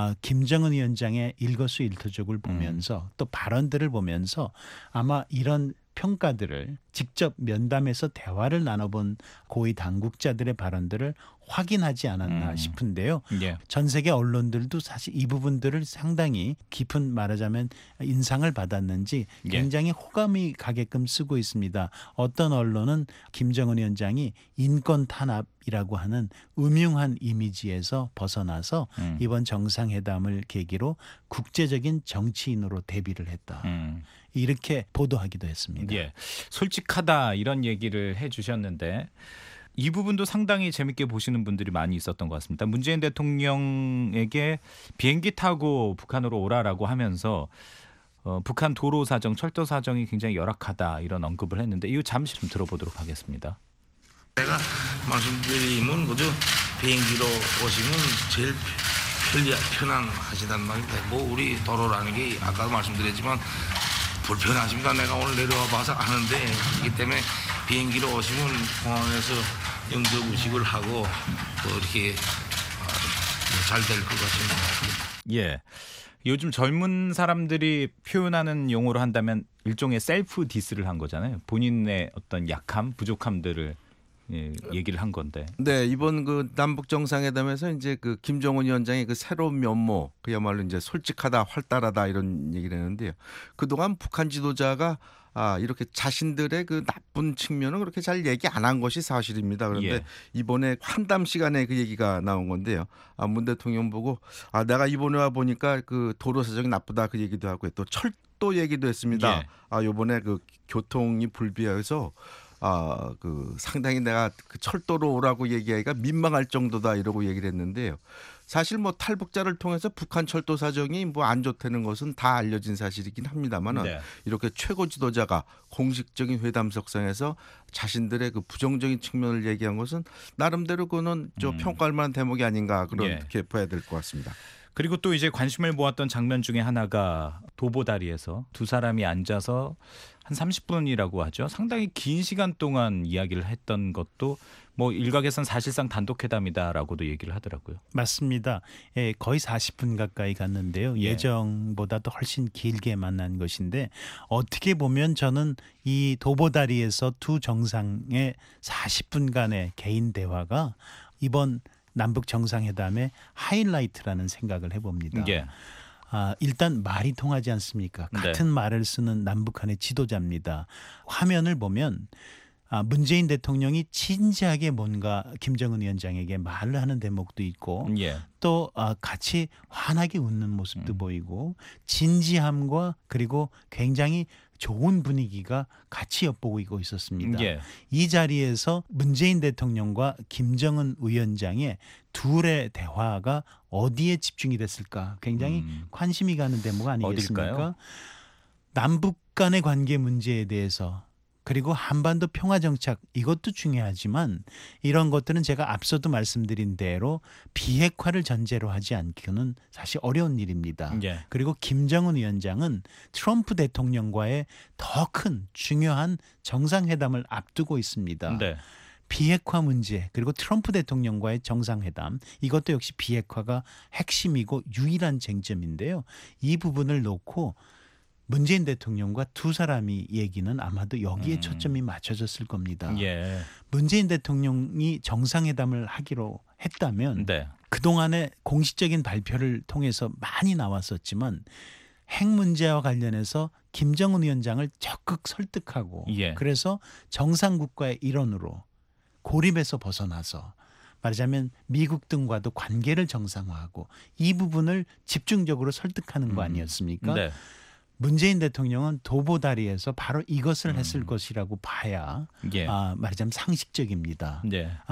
김정은 위원장의 일거수일투족을 보면서 또 발언들을 보면서 아마 이런 평가들을 직접 면담해서 대화를 나눠본 고위 당국자들의 발언들을 확인하지 않았나 싶은데요. 예. 전 세계 언론들도 사실 이 부분들을 상당히 깊은 말하자면 인상을 받았는지 굉장히 호감이 가게끔 쓰고 있습니다. 어떤 언론은 김정은 위원장이 인권 탄압이라고 하는 음흉한 이미지에서 벗어나서 이번 정상회담을 계기로 국제적인 정치인으로 데뷔를 했다. 이렇게 보도하기도 했습니다. 예. 솔직하다 이런 얘기를 해주셨는데 이 부분도 상당히 재밌게 보시는 분들이 많이 있었던 것 같습니다. 문재인 대통령에게 비행기 타고 북한으로 오라라고 하면서 북한 도로 사정, 철도 사정이 굉장히 열악하다 이런 언급을 했는데 이거 잠시 좀 들어보도록 하겠습니다. 제가 말씀드리면 그저 비행기로 오시면 제일 편안하시단 말입니다. 뭐 우리 도로라는 게 아까도 말씀드렸지만 불편하십니까? 내가 오늘 내려와 봐서 아는데 이기 때문에 비행기로 오시면 공항에서 영적 의식을 하고 또 이렇게 잘 될 것 같습니다. 예. 요즘 젊은 사람들이 표현하는 용어로 한다면 일종의 셀프 디스를 한 거잖아요. 본인의 어떤 약함, 부족함들을 얘기를 한 건데. 네, 이번 그 남북 정상회담에서 이제 그 김정은 위원장의 그 새로운 면모, 그야말로 이제 솔직하다, 활달하다 이런 얘기를 했는데요. 그동안 북한 지도자가 이렇게 자신들의 그 나쁜 측면은 그렇게 잘 얘기 안 한 것이 사실입니다. 그런데 예. 이번에 환담 시간에 그 얘기가 나온 건데요. 문 대통령 보고 내가 이번에 와 보니까 그 도로 사정이 나쁘다 그 얘기도 하고 또 철도 얘기도 했습니다. 예. 이번에 그 교통이 불비해서 그 상당히 내가 그 철도로 오라고 얘기하기가 민망할 정도다 이러고 얘기를 했는데요. 사실 뭐 탈북자를 통해서 북한 철도 사정이 뭐 안 좋다는 것은 다 알려진 사실이긴 합니다만은 이렇게 최고 지도자가 공식적인 회담석상에서 자신들의 그 부정적인 측면을 얘기한 것은 나름대로 그는 좀 평가할 만한 대목이 아닌가 그렇게 봐야 될 것 같습니다. 그리고 또 이제 관심을 모았던 장면 중에 하나가 도보다리에서 두 사람이 앉아서 한 30분이라고 하죠. 상당히 긴 시간 동안 이야기를 했던 것도 뭐 일각에선 사실상 단독 회담이다라고도 얘기를 하더라고요. 맞습니다. 예, 거의 40분 가까이 갔는데요. 예. 예정보다도 훨씬 길게 만난 것인데 어떻게 보면 저는 이 도보다리에서 두 정상의 40분간의 개인 대화가 이번 남북 정상회담의 하이라이트라는 생각을 해봅니다. 예. 일단 말이 통하지 않습니까? 같은 말을 쓰는 남북한의 지도자입니다. 화면을 보면 문재인 대통령이 진지하게 뭔가 김정은 위원장에게 말을 하는 대목도 있고 또 같이 환하게 웃는 모습도 보이고 진지함과 그리고 굉장히 좋은 분위기가 같이 엿보이고 있었습니다. 이 자리에서 문재인 대통령과 김정은 위원장의 둘의 대화가 어디에 집중이 됐을까? 굉장히 관심이 가는 대목 아니겠습니까? 어딜까요? 남북 간의 관계 문제에 대해서 그리고 한반도 평화정착 이것도 중요하지만 이런 것들은 제가 앞서도 말씀드린 대로 비핵화를 전제로 하지 않기는 사실 어려운 일입니다. 그리고 김정은 위원장은 트럼프 대통령과의 더 큰 중요한 정상회담을 앞두고 있습니다. 비핵화 문제 그리고 트럼프 대통령과의 정상회담 이것도 역시 비핵화가 핵심이고 유일한 쟁점인데요. 이 부분을 놓고 문재인 대통령과 두 사람이 얘기는 아마도 여기에 초점이 맞춰졌을 겁니다. 문재인 대통령이 정상회담을 하기로 했다면 그동안의 공식적인 발표를 통해서 많이 나왔었지만 핵 문제와 관련해서 김정은 위원장을 적극 설득하고 그래서 정상국가의 일원으로 고립에서 벗어나서 말하자면 미국 등과도 관계를 정상화하고 이 부분을 집중적으로 설득하는 거 아니었습니까? 문재인 대통령은 도보다리에서 바로 이것을 했을 것이라고 봐야 말하자면 상식적입니다.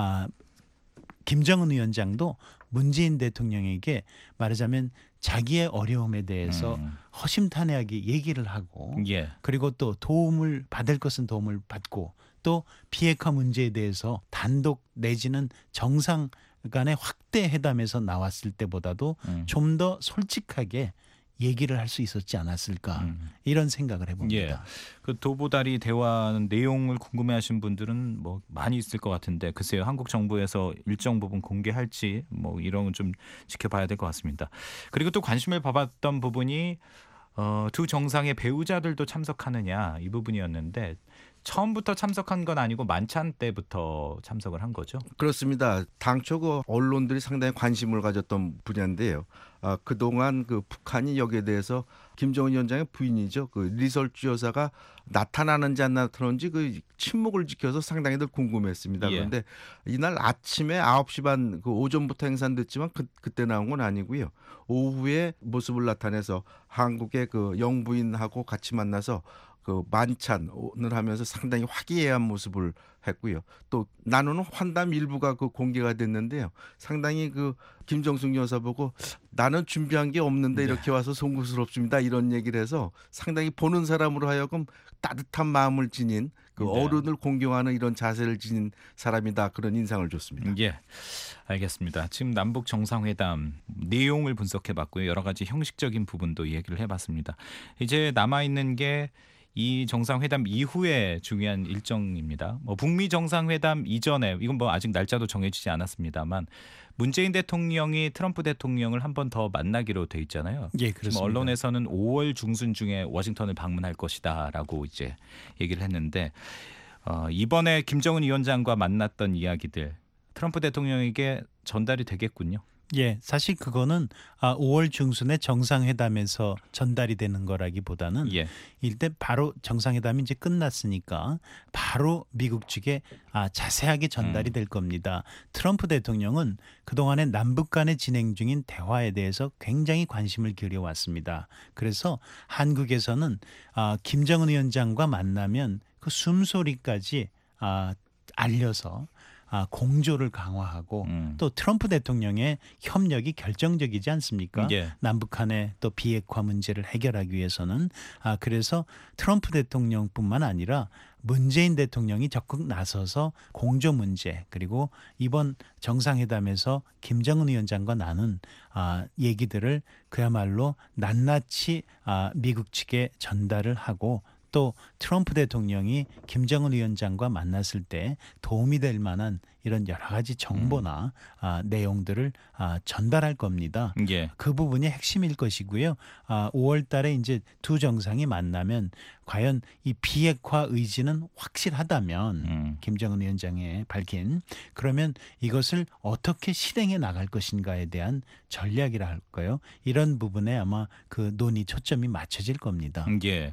김정은 위원장도 문재인 대통령에게 말하자면 자기의 어려움에 대해서 허심탄회하게 얘기를 하고 그리고 또 도움을 받을 것은 도움을 받고 또 비핵화 문제에 대해서 단독 내지는 정상 간의 확대 회담에서 나왔을 때보다도 좀 더 솔직하게 얘기를 할 수 있었지 않았을까 이런 생각을 해봅니다. 그 도보다리 대화 내용을 궁금해하신 분들은 뭐 많이 있을 것 같은데 글쎄요 한국 정부에서 일정 부분 공개할지 뭐 이런 건 좀 지켜봐야 될 것 같습니다. 그리고 또 관심을 받았던 부분이 두 정상의 배우자들도 참석하느냐 이 부분이었는데 처음부터 참석한 건 아니고 만찬 때부터 참석을 한 거죠? 그렇습니다. 당초 그 언론들이 상당히 관심을 가졌던 분야인데요. 그동안 그 북한이 여기에 대해서 김정은 위원장의 부인이죠. 그 리설주 여사가 나타나는지 안 나타나는지 그 침묵을 지켜서 상당히들 궁금했습니다. 그런데 이날 아침에 9시 반 그 오전부터 행사됐지만 그때 나온 건 아니고요. 오후에 모습을 나타내서 한국의 그 영부인하고 같이 만나서 그 만찬을 하면서 상당히 화기애애한 모습을 했고요. 또 나누는 환담 일부가 그 공개가 됐는데요. 상당히 그 김정숙 여사 보고 나는 준비한 게 없는데 이렇게 와서 송구스럽습니다. 이런 얘기를 해서 상당히 보는 사람으로 하여금 따뜻한 마음을 지닌 그 어른을 공경하는 이런 자세를 지닌 사람이다. 그런 인상을 줬습니다. 알겠습니다. 지금 남북 정상회담 내용을 분석해봤고요. 여러 가지 형식적인 부분도 얘기를 해봤습니다. 이제 남아있는 게 이 정상회담 이후에 중요한 일정입니다. 뭐 북미 정상회담 이전에 이건 뭐 아직 날짜도 정해지지 않았습니다만 문재인 대통령이 트럼프 대통령을 한 번 더 만나기로 돼 있잖아요. 그렇습니다. 지금 언론에서는 5월 중순 중에 워싱턴을 방문할 것이다라고 이제 얘기를 했는데 이번에 김정은 위원장과 만났던 이야기들 트럼프 대통령에게 전달이 되겠군요. 사실 그거는 5월 중순에 정상회담에서 전달이 되는 거라기보다는 일단 바로 정상회담이 이제 끝났으니까 바로 미국 측에 자세하게 전달이 될 겁니다. 트럼프 대통령은 그동안에 남북 간에 진행 중인 대화에 대해서 굉장히 관심을 기울여왔습니다. 그래서 한국에서는 김정은 위원장과 만나면 그 숨소리까지 알려서 공조를 강화하고 또 트럼프 대통령의 협력이 결정적이지 않습니까? 예. 남북한의 또 비핵화 문제를 해결하기 위해서는 그래서 트럼프 대통령뿐만 아니라 문재인 대통령이 적극 나서서 공조 문제 그리고 이번 정상회담에서 김정은 위원장과 나눈 얘기들을 그야말로 낱낱이 미국 측에 전달을 하고 또 트럼프 대통령이 김정은 위원장과 만났을 때 도움이 될 만한 이런 여러 가지 정보나 내용들을 전달할 겁니다. 예. 그 부분이 핵심일 것이고요. 5월 달에 이제 두 정상이 만나면 과연 이 비핵화 의지는 확실하다면 김정은 위원장이 밝힌 그러면 이것을 어떻게 실행해 나갈 것인가에 대한 전략이라 할까요? 이런 부분에 아마 그 논의 초점이 맞춰질 겁니다. 예.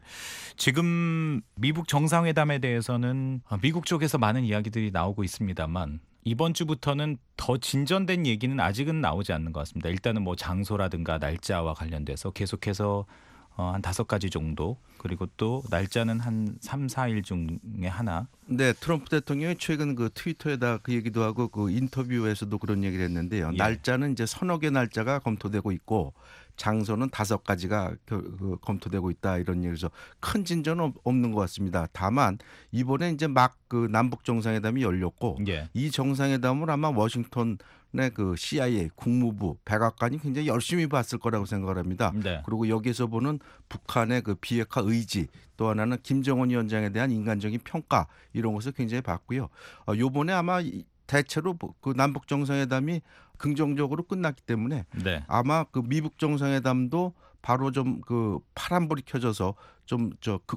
지금 미국 정상회담에 대해서는 미국 쪽에서 많은 이야기들이 나오고 있습니다만 이번 주부터는 더 진전된 얘기는 아직은 나오지 않는 것 같습니다. 일단은 뭐 장소라든가 날짜와 관련돼서 계속해서 한 5가지 정도 그리고 또 날짜는 한 3, 4일 중에 하나. 네, 트럼프 대통령이 최근 그 트위터에다 그 얘기도 하고 그 인터뷰에서도 그런 얘기를 했는데요. 예. 날짜는 이제 서너 개 날짜가 검토되고 있고 장소는 5가지가 검토되고 있다 이런 얘기에서 큰 진전은 없는 것 같습니다. 다만 이번에 이제 막 그 남북 정상회담이 열렸고 예. 이 정상회담을 아마 워싱턴의 그 CIA 국무부 백악관이 굉장히 열심히 봤을 거라고 생각을 합니다. 네. 그리고 여기서 보는 북한의 그 비핵화 의지 또 하나는 김정은 위원장에 대한 인간적인 평가 이런 것을 굉장히 봤고요. 요번에 아마 대체로 그 남북 정상회담이 긍정적으로 끝났기 때문에 네. 아마 그 미국 정상회담도 바로 좀 그 파란불이 켜져서 좀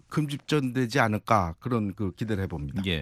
금집전되지 않을까 그런 그 기대를 해봅니다. 예.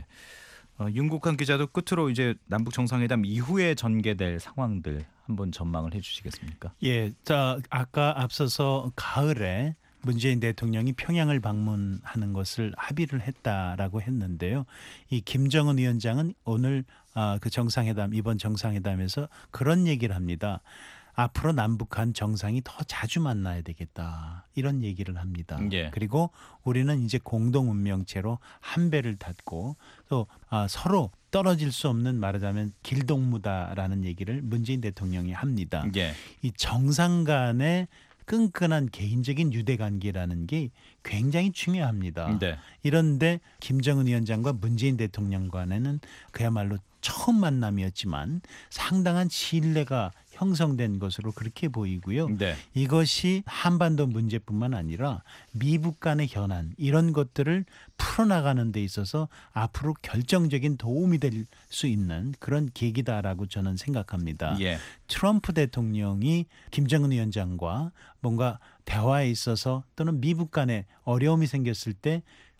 윤국한 기자도 끝으로 이제 남북 정상회담 이후에 전개될 상황들 한번 전망을 해주시겠습니까? 예, 자 아까 앞서서 가을에 문재인 대통령이 평양을 방문하는 것을 합의를 했다라고 했는데요. 이 김정은 위원장은 오늘 그 정상회담 이번 정상회담에서 그런 얘기를 합니다. 앞으로 남북한 정상이 더 자주 만나야 되겠다 이런 얘기를 합니다. 예. 그리고 우리는 이제 공동 운명체로 한 배를 탔고 또 서로 떨어질 수 없는 말하자면 길동무다라는 얘기를 문재인 대통령이 합니다. 예. 이 정상 간의 끈끈한 개인적인 유대관계라는 게 굉장히 중요합니다. 네. 이런데 김정은 위원장과 문재인 대통령 간에는 그야말로 처음 만남이었지만 상당한 신뢰가 형성된 것으로 그렇게 보이고요. 네. 이것이 한반도 문제뿐만 아니라 미북 간의 현안 이런 것들을 풀어나가는 데 있어서 앞으로 결정적인 도움이 될 수 있는 그런 계기다라고 저는 생각합니다. 예. 트럼프 대통령이 김정은 위원장과 뭔가 대화에 있어서 또는 미북 간에 어려움이 생겼을 때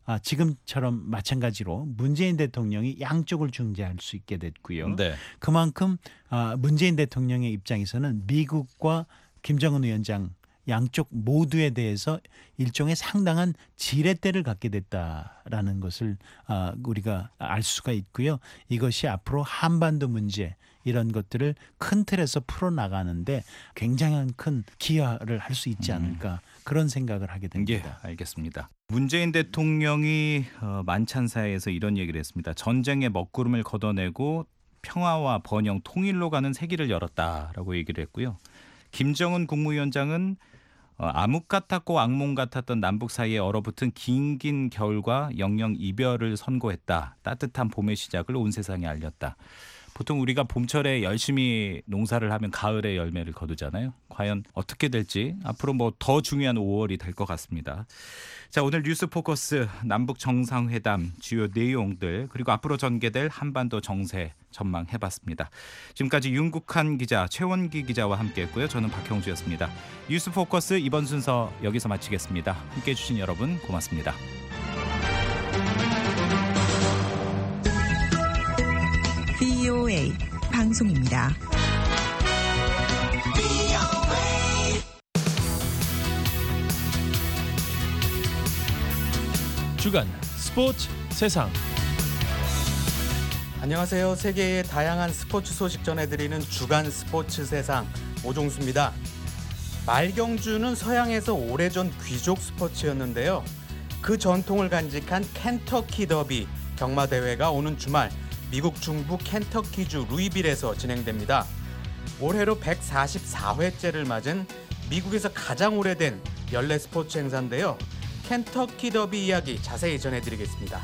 지금처럼 마찬가지로 문재인 대통령이 양쪽을 중재할 수 있게 됐고요. 네. 그만큼 문재인 대통령의 입장에서는 미국과 김정은 위원장 양쪽 모두에 대해서 일종의 상당한 지렛대를 갖게 됐다라는 것을 우리가 알 수가 있고요. 이것이 앞으로 한반도 문제 이런 것들을 큰 틀에서 풀어나가는데 굉장한 큰 기여를 할 수 있지 않을까 그런 생각을 하게 됩니다. 예, 알겠습니다. 문재인 대통령이 만찬사에서 이런 얘기를 했습니다. 전쟁의 먹구름을 걷어내고 평화와 번영, 통일로 가는 새길을 열었다라고 얘기를 했고요. 김정은 국무위원장은 암흑 같았고 악몽 같았던 남북 사이에 얼어붙은 긴긴 겨울과 영영 이별을 선고했다. 따뜻한 봄의 시작을 온 세상에 알렸다. 보통 우리가 봄철에 열심히 농사를 하면 가을에 열매를 거두잖아요. 과연 어떻게 될지 앞으로 뭐 더 중요한 5월이 될 것 같습니다. 자, 오늘 뉴스 포커스 남북 정상회담 주요 내용들 그리고 앞으로 전개될 한반도 정세 전망해봤습니다. 지금까지 윤국한 기자, 최원기 기자와 함께했고요. 저는 박형주였습니다. 뉴스 포커스 이번 순서 여기서 마치겠습니다. 함께해 주신 여러분 고맙습니다. VOA 방송입니다. 주간 스포츠 세상. 안녕하세요. 세계의 다양한 스포츠 소식 전해드리는 주간 스포츠 세상 오종수입니다. 말경주는 서양에서 오래전 귀족 스포츠였는데요. 그 전통을 간직한 켄터키 더비 경마대회가 오는 주말 미국 중부 켄터키주 루이빌에서 진행됩니다. 올해로 144회째를 맞은 미국에서 가장 오래된 연례 스포츠 행사인데요. 켄터키 더비 이야기 자세히 전해드리겠습니다.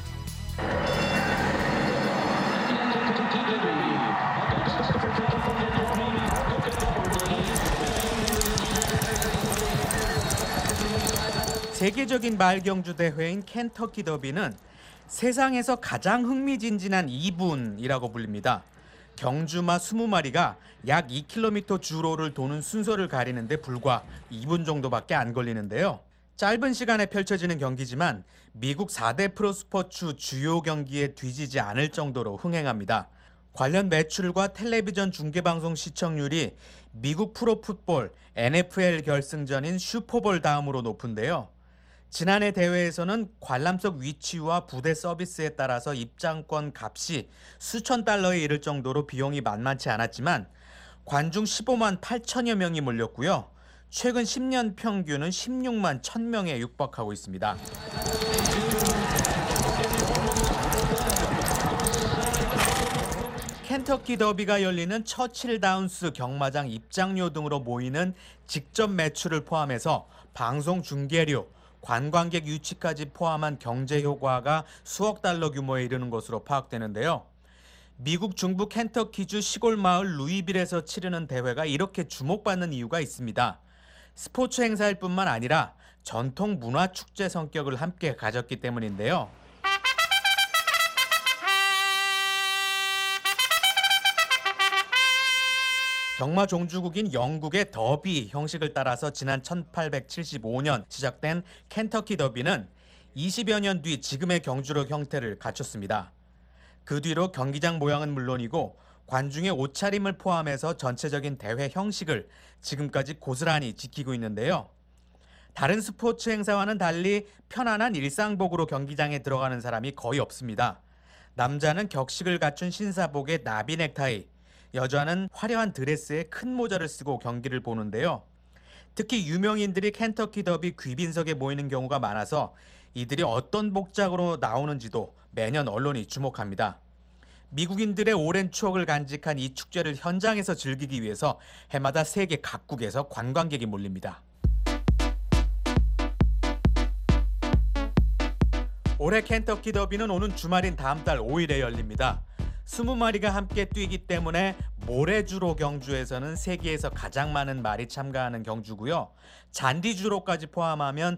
세계적인 말경주 대회인 켄터키 더비는 세상에서 가장 흥미진진한 2분이라고 불립니다. 경주마 20마리가 약 2km 주로를 도는 순서를 가리는데 불과 2분 정도밖에 안 걸리는데요. 짧은 시간에 펼쳐지는 경기지만 미국 4대 프로스포츠 주요 경기에 뒤지지 않을 정도로 흥행합니다. 관련 매출과 텔레비전 중계방송 시청률이 미국 프로풋볼 NFL 결승전인 슈퍼볼 다음으로 높은데요. 지난해 대회에서는 관람석 위치와 부대 서비스에 따라서 입장권 값이 수천 달러에 이를 정도로 비용이 만만치 않았지만 관중 15만 8천여 명이 몰렸고요. 최근 10년 평균은 16만 1,000명에 육박하고 있습니다. 켄터키 더비가 열리는 처칠 다운스 경마장 입장료 등으로 모이는 직접 매출을 포함해서 방송 중계료, 관광객 유치까지 포함한 경제 효과가 수억 달러 규모에 이르는 것으로 파악되는데요. 미국 중부 켄터키주 시골 마을 루이빌에서 치르는 대회가 이렇게 주목받는 이유가 있습니다. 스포츠 행사일 뿐만 아니라 전통 문화 축제 성격을 함께 가졌기 때문인데요. 경마 종주국인 영국의 더비 형식을 따라서 지난 1875년 시작된 켄터키 더비는 20여 년 뒤 지금의 경주력 형태를 갖췄습니다. 그 뒤로 경기장 모양은 물론이고 관중의 옷차림을 포함해서 전체적인 대회 형식을 지금까지 고스란히 지키고 있는데요. 다른 스포츠 행사와는 달리 편안한 일상복으로 경기장에 들어가는 사람이 거의 없습니다. 남자는 격식을 갖춘 신사복에 나비 넥타이, 여자는 화려한 드레스에 큰 모자를 쓰고 경기를 보는데요. 특히 유명인들이 켄터키 더비 귀빈석에 모이는 경우가 많아서 이들이 어떤 복장으로 나오는지도 매년 언론이 주목합니다. 미국인들의 오랜 추억을 간직한 이 축제를 현장에서 즐기기 위해서 해마다 세계 각국에서 관광객이 몰립니다. 올해 켄터키 더비는 오는 주말인 다음 달 5일에 열립니다. 20마리가 함께 뛰기 때문에 모래주로 경주에서는 세계에서 가장 많은 말이 참가하는 경주고요. 잔디주로까지 포함하면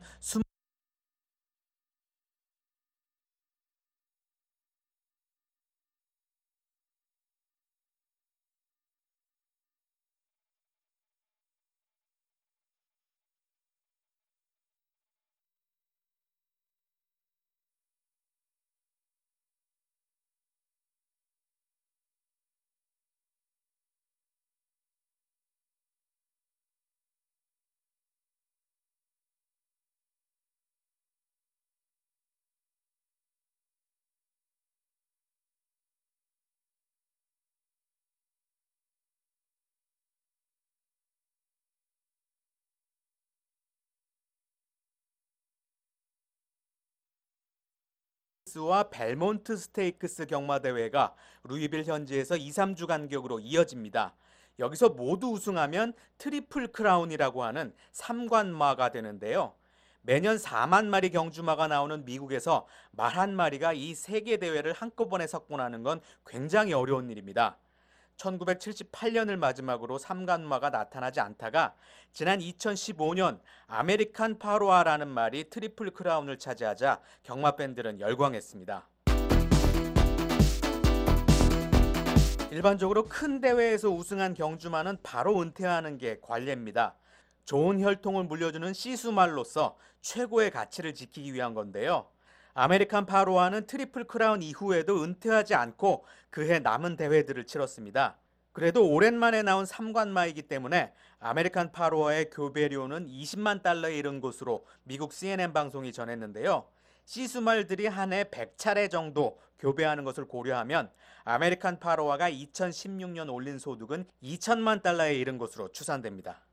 와 벨몬트 스테이크스 경마대회가 루이빌 현지에서 2, 3주 간격으로 이어집니다. 여기서 모두 우승하면 트리플 크라운이라고 하는 3관마가 되는데요. 매년 4만 마리 경주마가 나오는 미국에서 말 한 마리가 이 세계 대회를 한꺼번에 석권하는 건 굉장히 어려운 일입니다. 1978년을 마지막으로 3관마가 나타나지 않다가 지난 2015년 아메리칸 파로아라는 말이 트리플 크라운을 차지하자 경마 팬들은 열광했습니다. 일반적으로 큰 대회에서 우승한 경주마는 바로 은퇴하는 게 관례입니다. 좋은 혈통을 물려주는 시수말로서 최고의 가치를 지키기 위한 건데요. 아메리칸 파로아는 트리플 크라운 이후에도 은퇴하지 않고 그해 남은 대회들을 치렀습니다. 그래도 오랜만에 나온 3관마이기 때문에 아메리칸 파로아의 교배료는 20만 달러에 이른 것으로 미국 CNN 방송이 전했는데요. 시수말들이 한 해 100차례 정도 교배하는 것을 고려하면 아메리칸 파로아가 2016년 올린 소득은 2천만 달러에 이른 것으로 추산됩니다.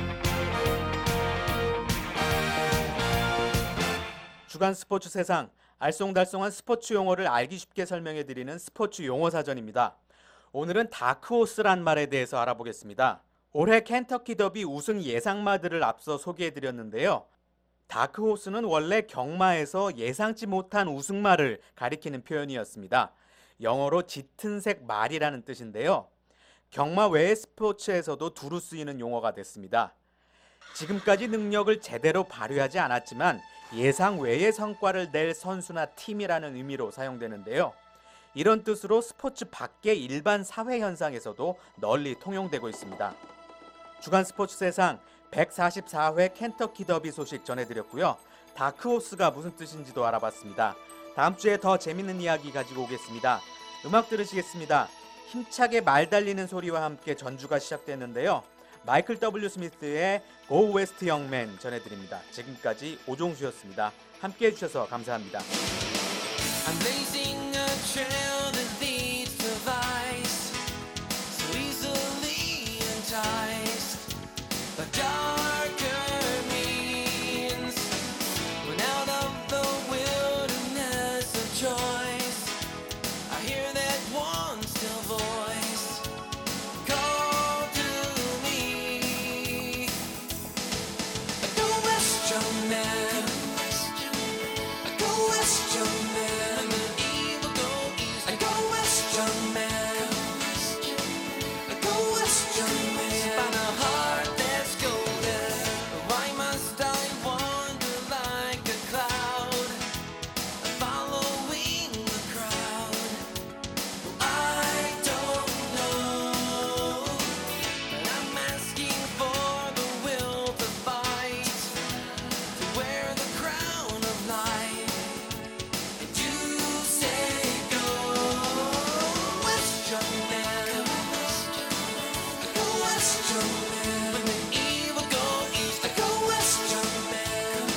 주간 스포츠 세상, 알쏭달쏭한 스포츠 용어를 알기 쉽게 설명해드리는 스포츠 용어 사전입니다. 오늘은 다크호스란 말에 대해서 알아보겠습니다. 올해 켄터키 더비 우승 예상마들을 앞서 소개해드렸는데요. 다크호스는 원래 경마에서 예상치 못한 우승마를 가리키는 표현이었습니다. 영어로 짙은 색 말이라는 뜻인데요. 경마 외의 스포츠에서도 두루 쓰이는 용어가 됐습니다. 지금까지 능력을 제대로 발휘하지 않았지만 예상 외의 성과를 낼 선수나 팀이라는 의미로 사용되는데요. 이런 뜻으로 스포츠 밖의 일반 사회 현상에서도 널리 통용되고 있습니다. 주간 스포츠 세상 144회 켄터키 더비 소식 전해드렸고요. 다크호스가 무슨 뜻인지도 알아봤습니다. 다음 주에 더 재밌는 이야기 가지고 오겠습니다. 음악 들으시겠습니다. 힘차게 말 달리는 소리와 함께 전주가 시작됐는데요. 마이클 W. 스미스의 Go West Young Man 전해드립니다. 지금까지 오종수였습니다. 함께해 주셔서 감사합니다. I'm blazing a trail that leads to vice, so easily enticed by darker means. When out of the wilderness of choice, I hear that one still voice call to me. Go west, young man. Go west, young man. Go west, young man. Go west, young man. Find a heart that's golden. Why must I wander like a cloud, following the crowd? I don't know, but I'm asking for the will to fight, to wear the crown of life. And you say go west, young man. Go west, young man. When the evil go east, go west, young man.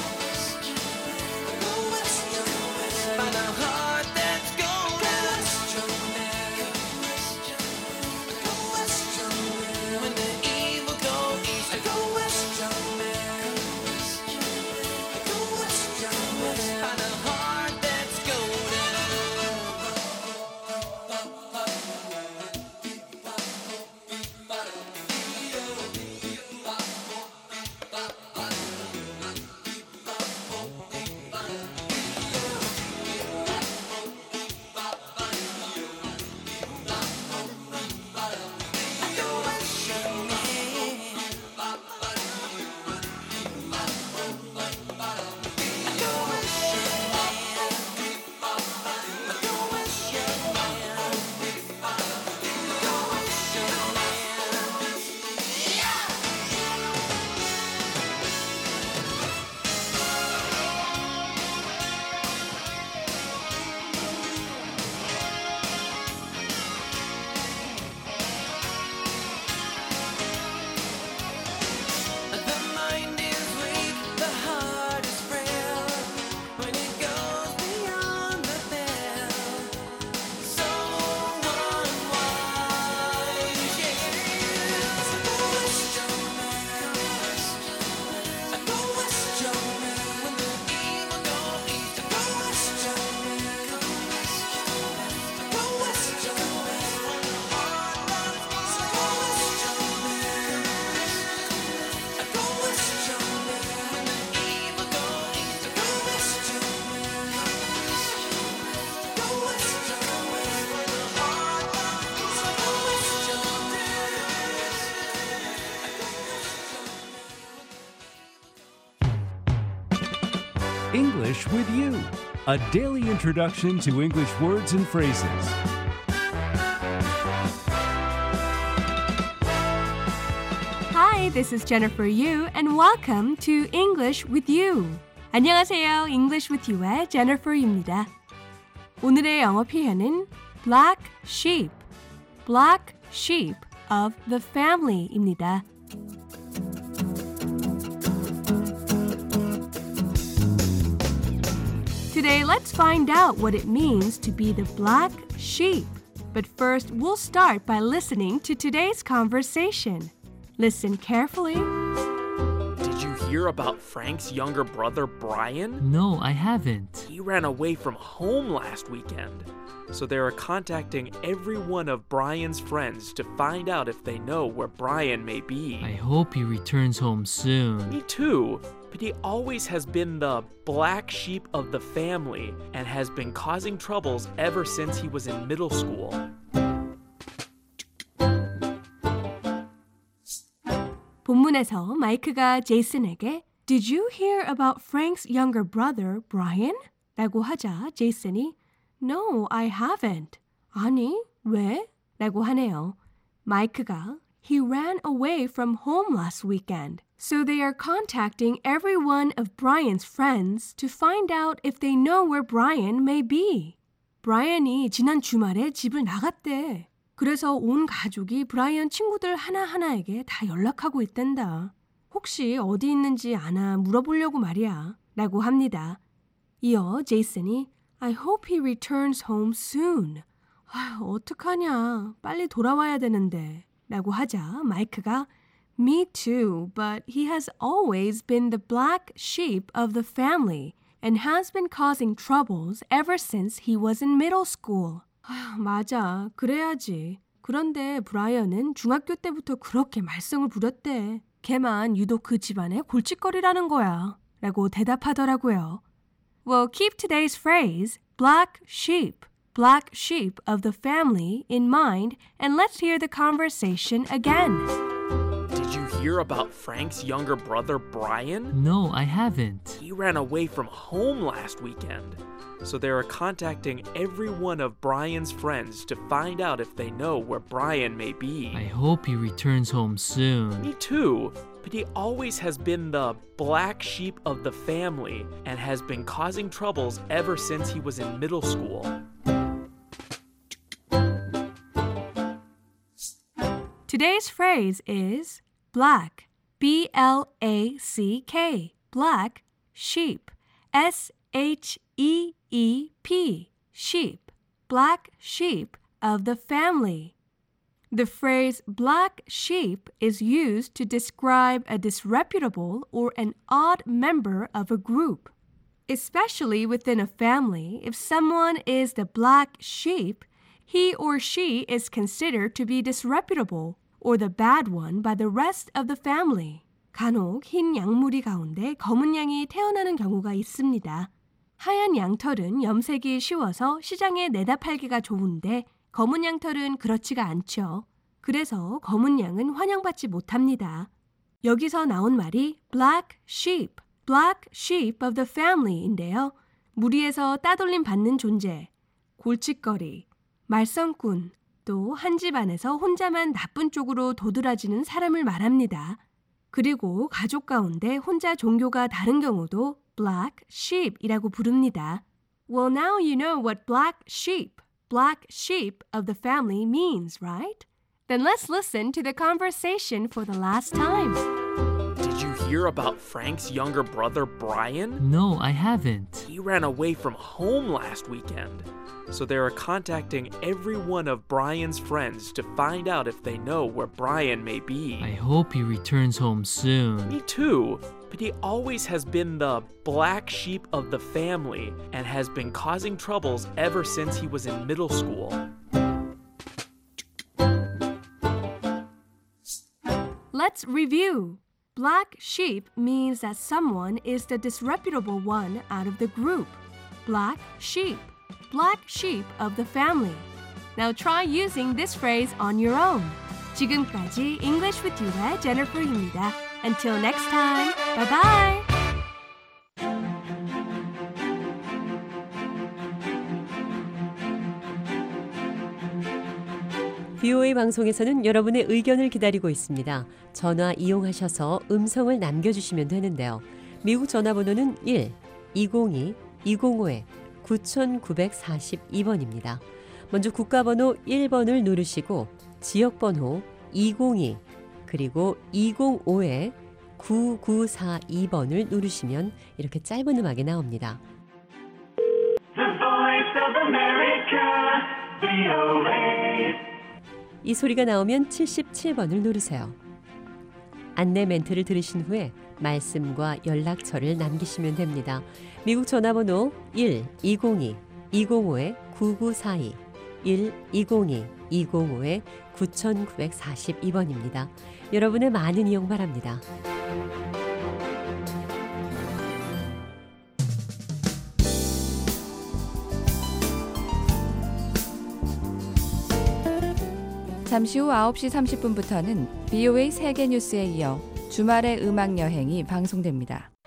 Go west, young man. Find a heart that's golden. Go west, young man. Go west, young man. When the evil go east, go west, young man. Go west, young man. Find a heart that's golden. The mind is weak, the heart is frail. When it goes beyond the veil, so unwise. Yes, go west, young man. Go west, young man. When the evil go east, go west, young man. Go west, young man. When the heart runs wild, go west, young man. Go west, young man. When the evil go east, go west, young man. Go west, young man. When the heart runs wild, go west, young man. English with You, a daily introduction to English words and phrases. Hi, this is Jennifer Yu and welcome to English with You. 안녕하세요. English with You의 Jennifer입니다. 오늘의 영어 표현은 black sheep of the family입니다. Today, let's find out what it means to be the black sheep. But first, we'll start by listening to today's conversation. Listen carefully. Did you hear about Frank's younger brother, Brian? No, I haven't. He He ran away from home last weekend. So they are contacting every one of Brian's friends to find out if they know where Brian may be. I hope he returns home soon. Me too, but he always has been the black sheep of the family and has been causing troubles ever since he was in middle school. 본문에서 마이크가 제이슨에게 Did you hear about Frank's younger brother, Brian? 라고 하자 제이슨이 No, I haven't. 아니, 왜? 라고 하네요. 마이크가 He ran away from home last weekend. So they are contacting every one of Brian's friends to find out if they know where Brian may be. 브라이언이 지난 주말에 집을 나갔대. 그래서 온 가족이 브라이언 친구들 하나하나에게 다 연락하고 있단다. 혹시 어디 있는지 아나 물어보려고 말이야. 라고 합니다. 이어 제이슨이 I hope he returns home soon. 아휴, 어떡하냐. 빨리 돌아와야 되는데. 라고 하자 마이크가 Me too, but he has always been the black sheep of the family and has been causing troubles ever since he was in middle school. 아휴, 맞아. 그래야지. 그런데 브라이언은 중학교 때부터 그렇게 말썽을 부렸대. 걔만 유독 그 집안의 골칫거리라는 거야. 라고 대답하더라고요. Well, keep today's phrase, black sheep of the family, in mind, and let's hear the conversation again. Did you hear about Frank's younger brother, Brian? No, I haven't. He ran away from home last weekend. So they are contacting every one of Brian's friends to find out if they know where Brian may be. I hope he returns home soon. Me too, but he always has been the black sheep of the family and has been causing troubles ever since he was in middle school. Today's phrase is black, B-L-A-C-K, black sheep, S-H-E-E-P, sheep, black sheep of the family. The phrase black sheep is used to describe a disreputable or an odd member of a group. Especially within a family, if someone is the black sheep, he or she is considered to be disreputable or the bad one by the rest of the family. 간혹 흰 양무리 가운데 검은 양이 태어나는 경우가 있습니다. 하얀 양털은 염색이 쉬워서 시장에 내다 팔기가 좋은데 검은 양털은 그렇지가 않죠. 그래서 검은 양은 환영받지 못합니다. 여기서 나온 말이 black sheep of the family인데요. 무리에서 따돌림 받는 존재, 골칫거리, 말썽꾼, 또 한 집안에서 혼자만 나쁜 쪽으로 도드라지는 사람을 말합니다. 그리고 가족 가운데 혼자 종교가 다른 경우도 black sheep이라고 부릅니다. Well, now you know what black sheep of the family means, right? Then let's listen to the conversation for the last time. Did you hear about Frank's younger brother, Brian? No, I haven't. He ran away from home last weekend. So they are contacting every one of Brian's friends to find out if they know where Brian may be. I hope he returns home soon. Me too, but he always has been the black sheep of the family and has been causing troubles ever since he was in middle school. Let's review. Black sheep means that someone is the disreputable one out of the group. Black sheep of the family. Now try using this phrase on your own. 지금까지 English with You의 Jennifer입니다. Until next time, bye bye. VOA 방송에서는 여러분의 의견을 기다리고 있습니다. 전화 이용하셔서 음성을 남겨주시면 되는데요. 미국 전화번호는 1-202-205-9942번입니다. 먼저 국가번호 1번을 누르시고 지역번호 202 그리고 205-9942번을 누르시면 이렇게 짧은 음악이 나옵니다. The Voice of America, VOA. 이 소리가 나오면 77번을 누르세요. 안내 멘트를 들으신 후에 말씀과 연락처를 남기시면 됩니다. 미국 전화번호 1-202-205-9942 1-202-205-9942번입니다. 여러분의 많은 이용 바랍니다. 잠시 후 9시 30분부터는 BOA 세계 뉴스에 이어 주말의 음악 여행이 방송됩니다.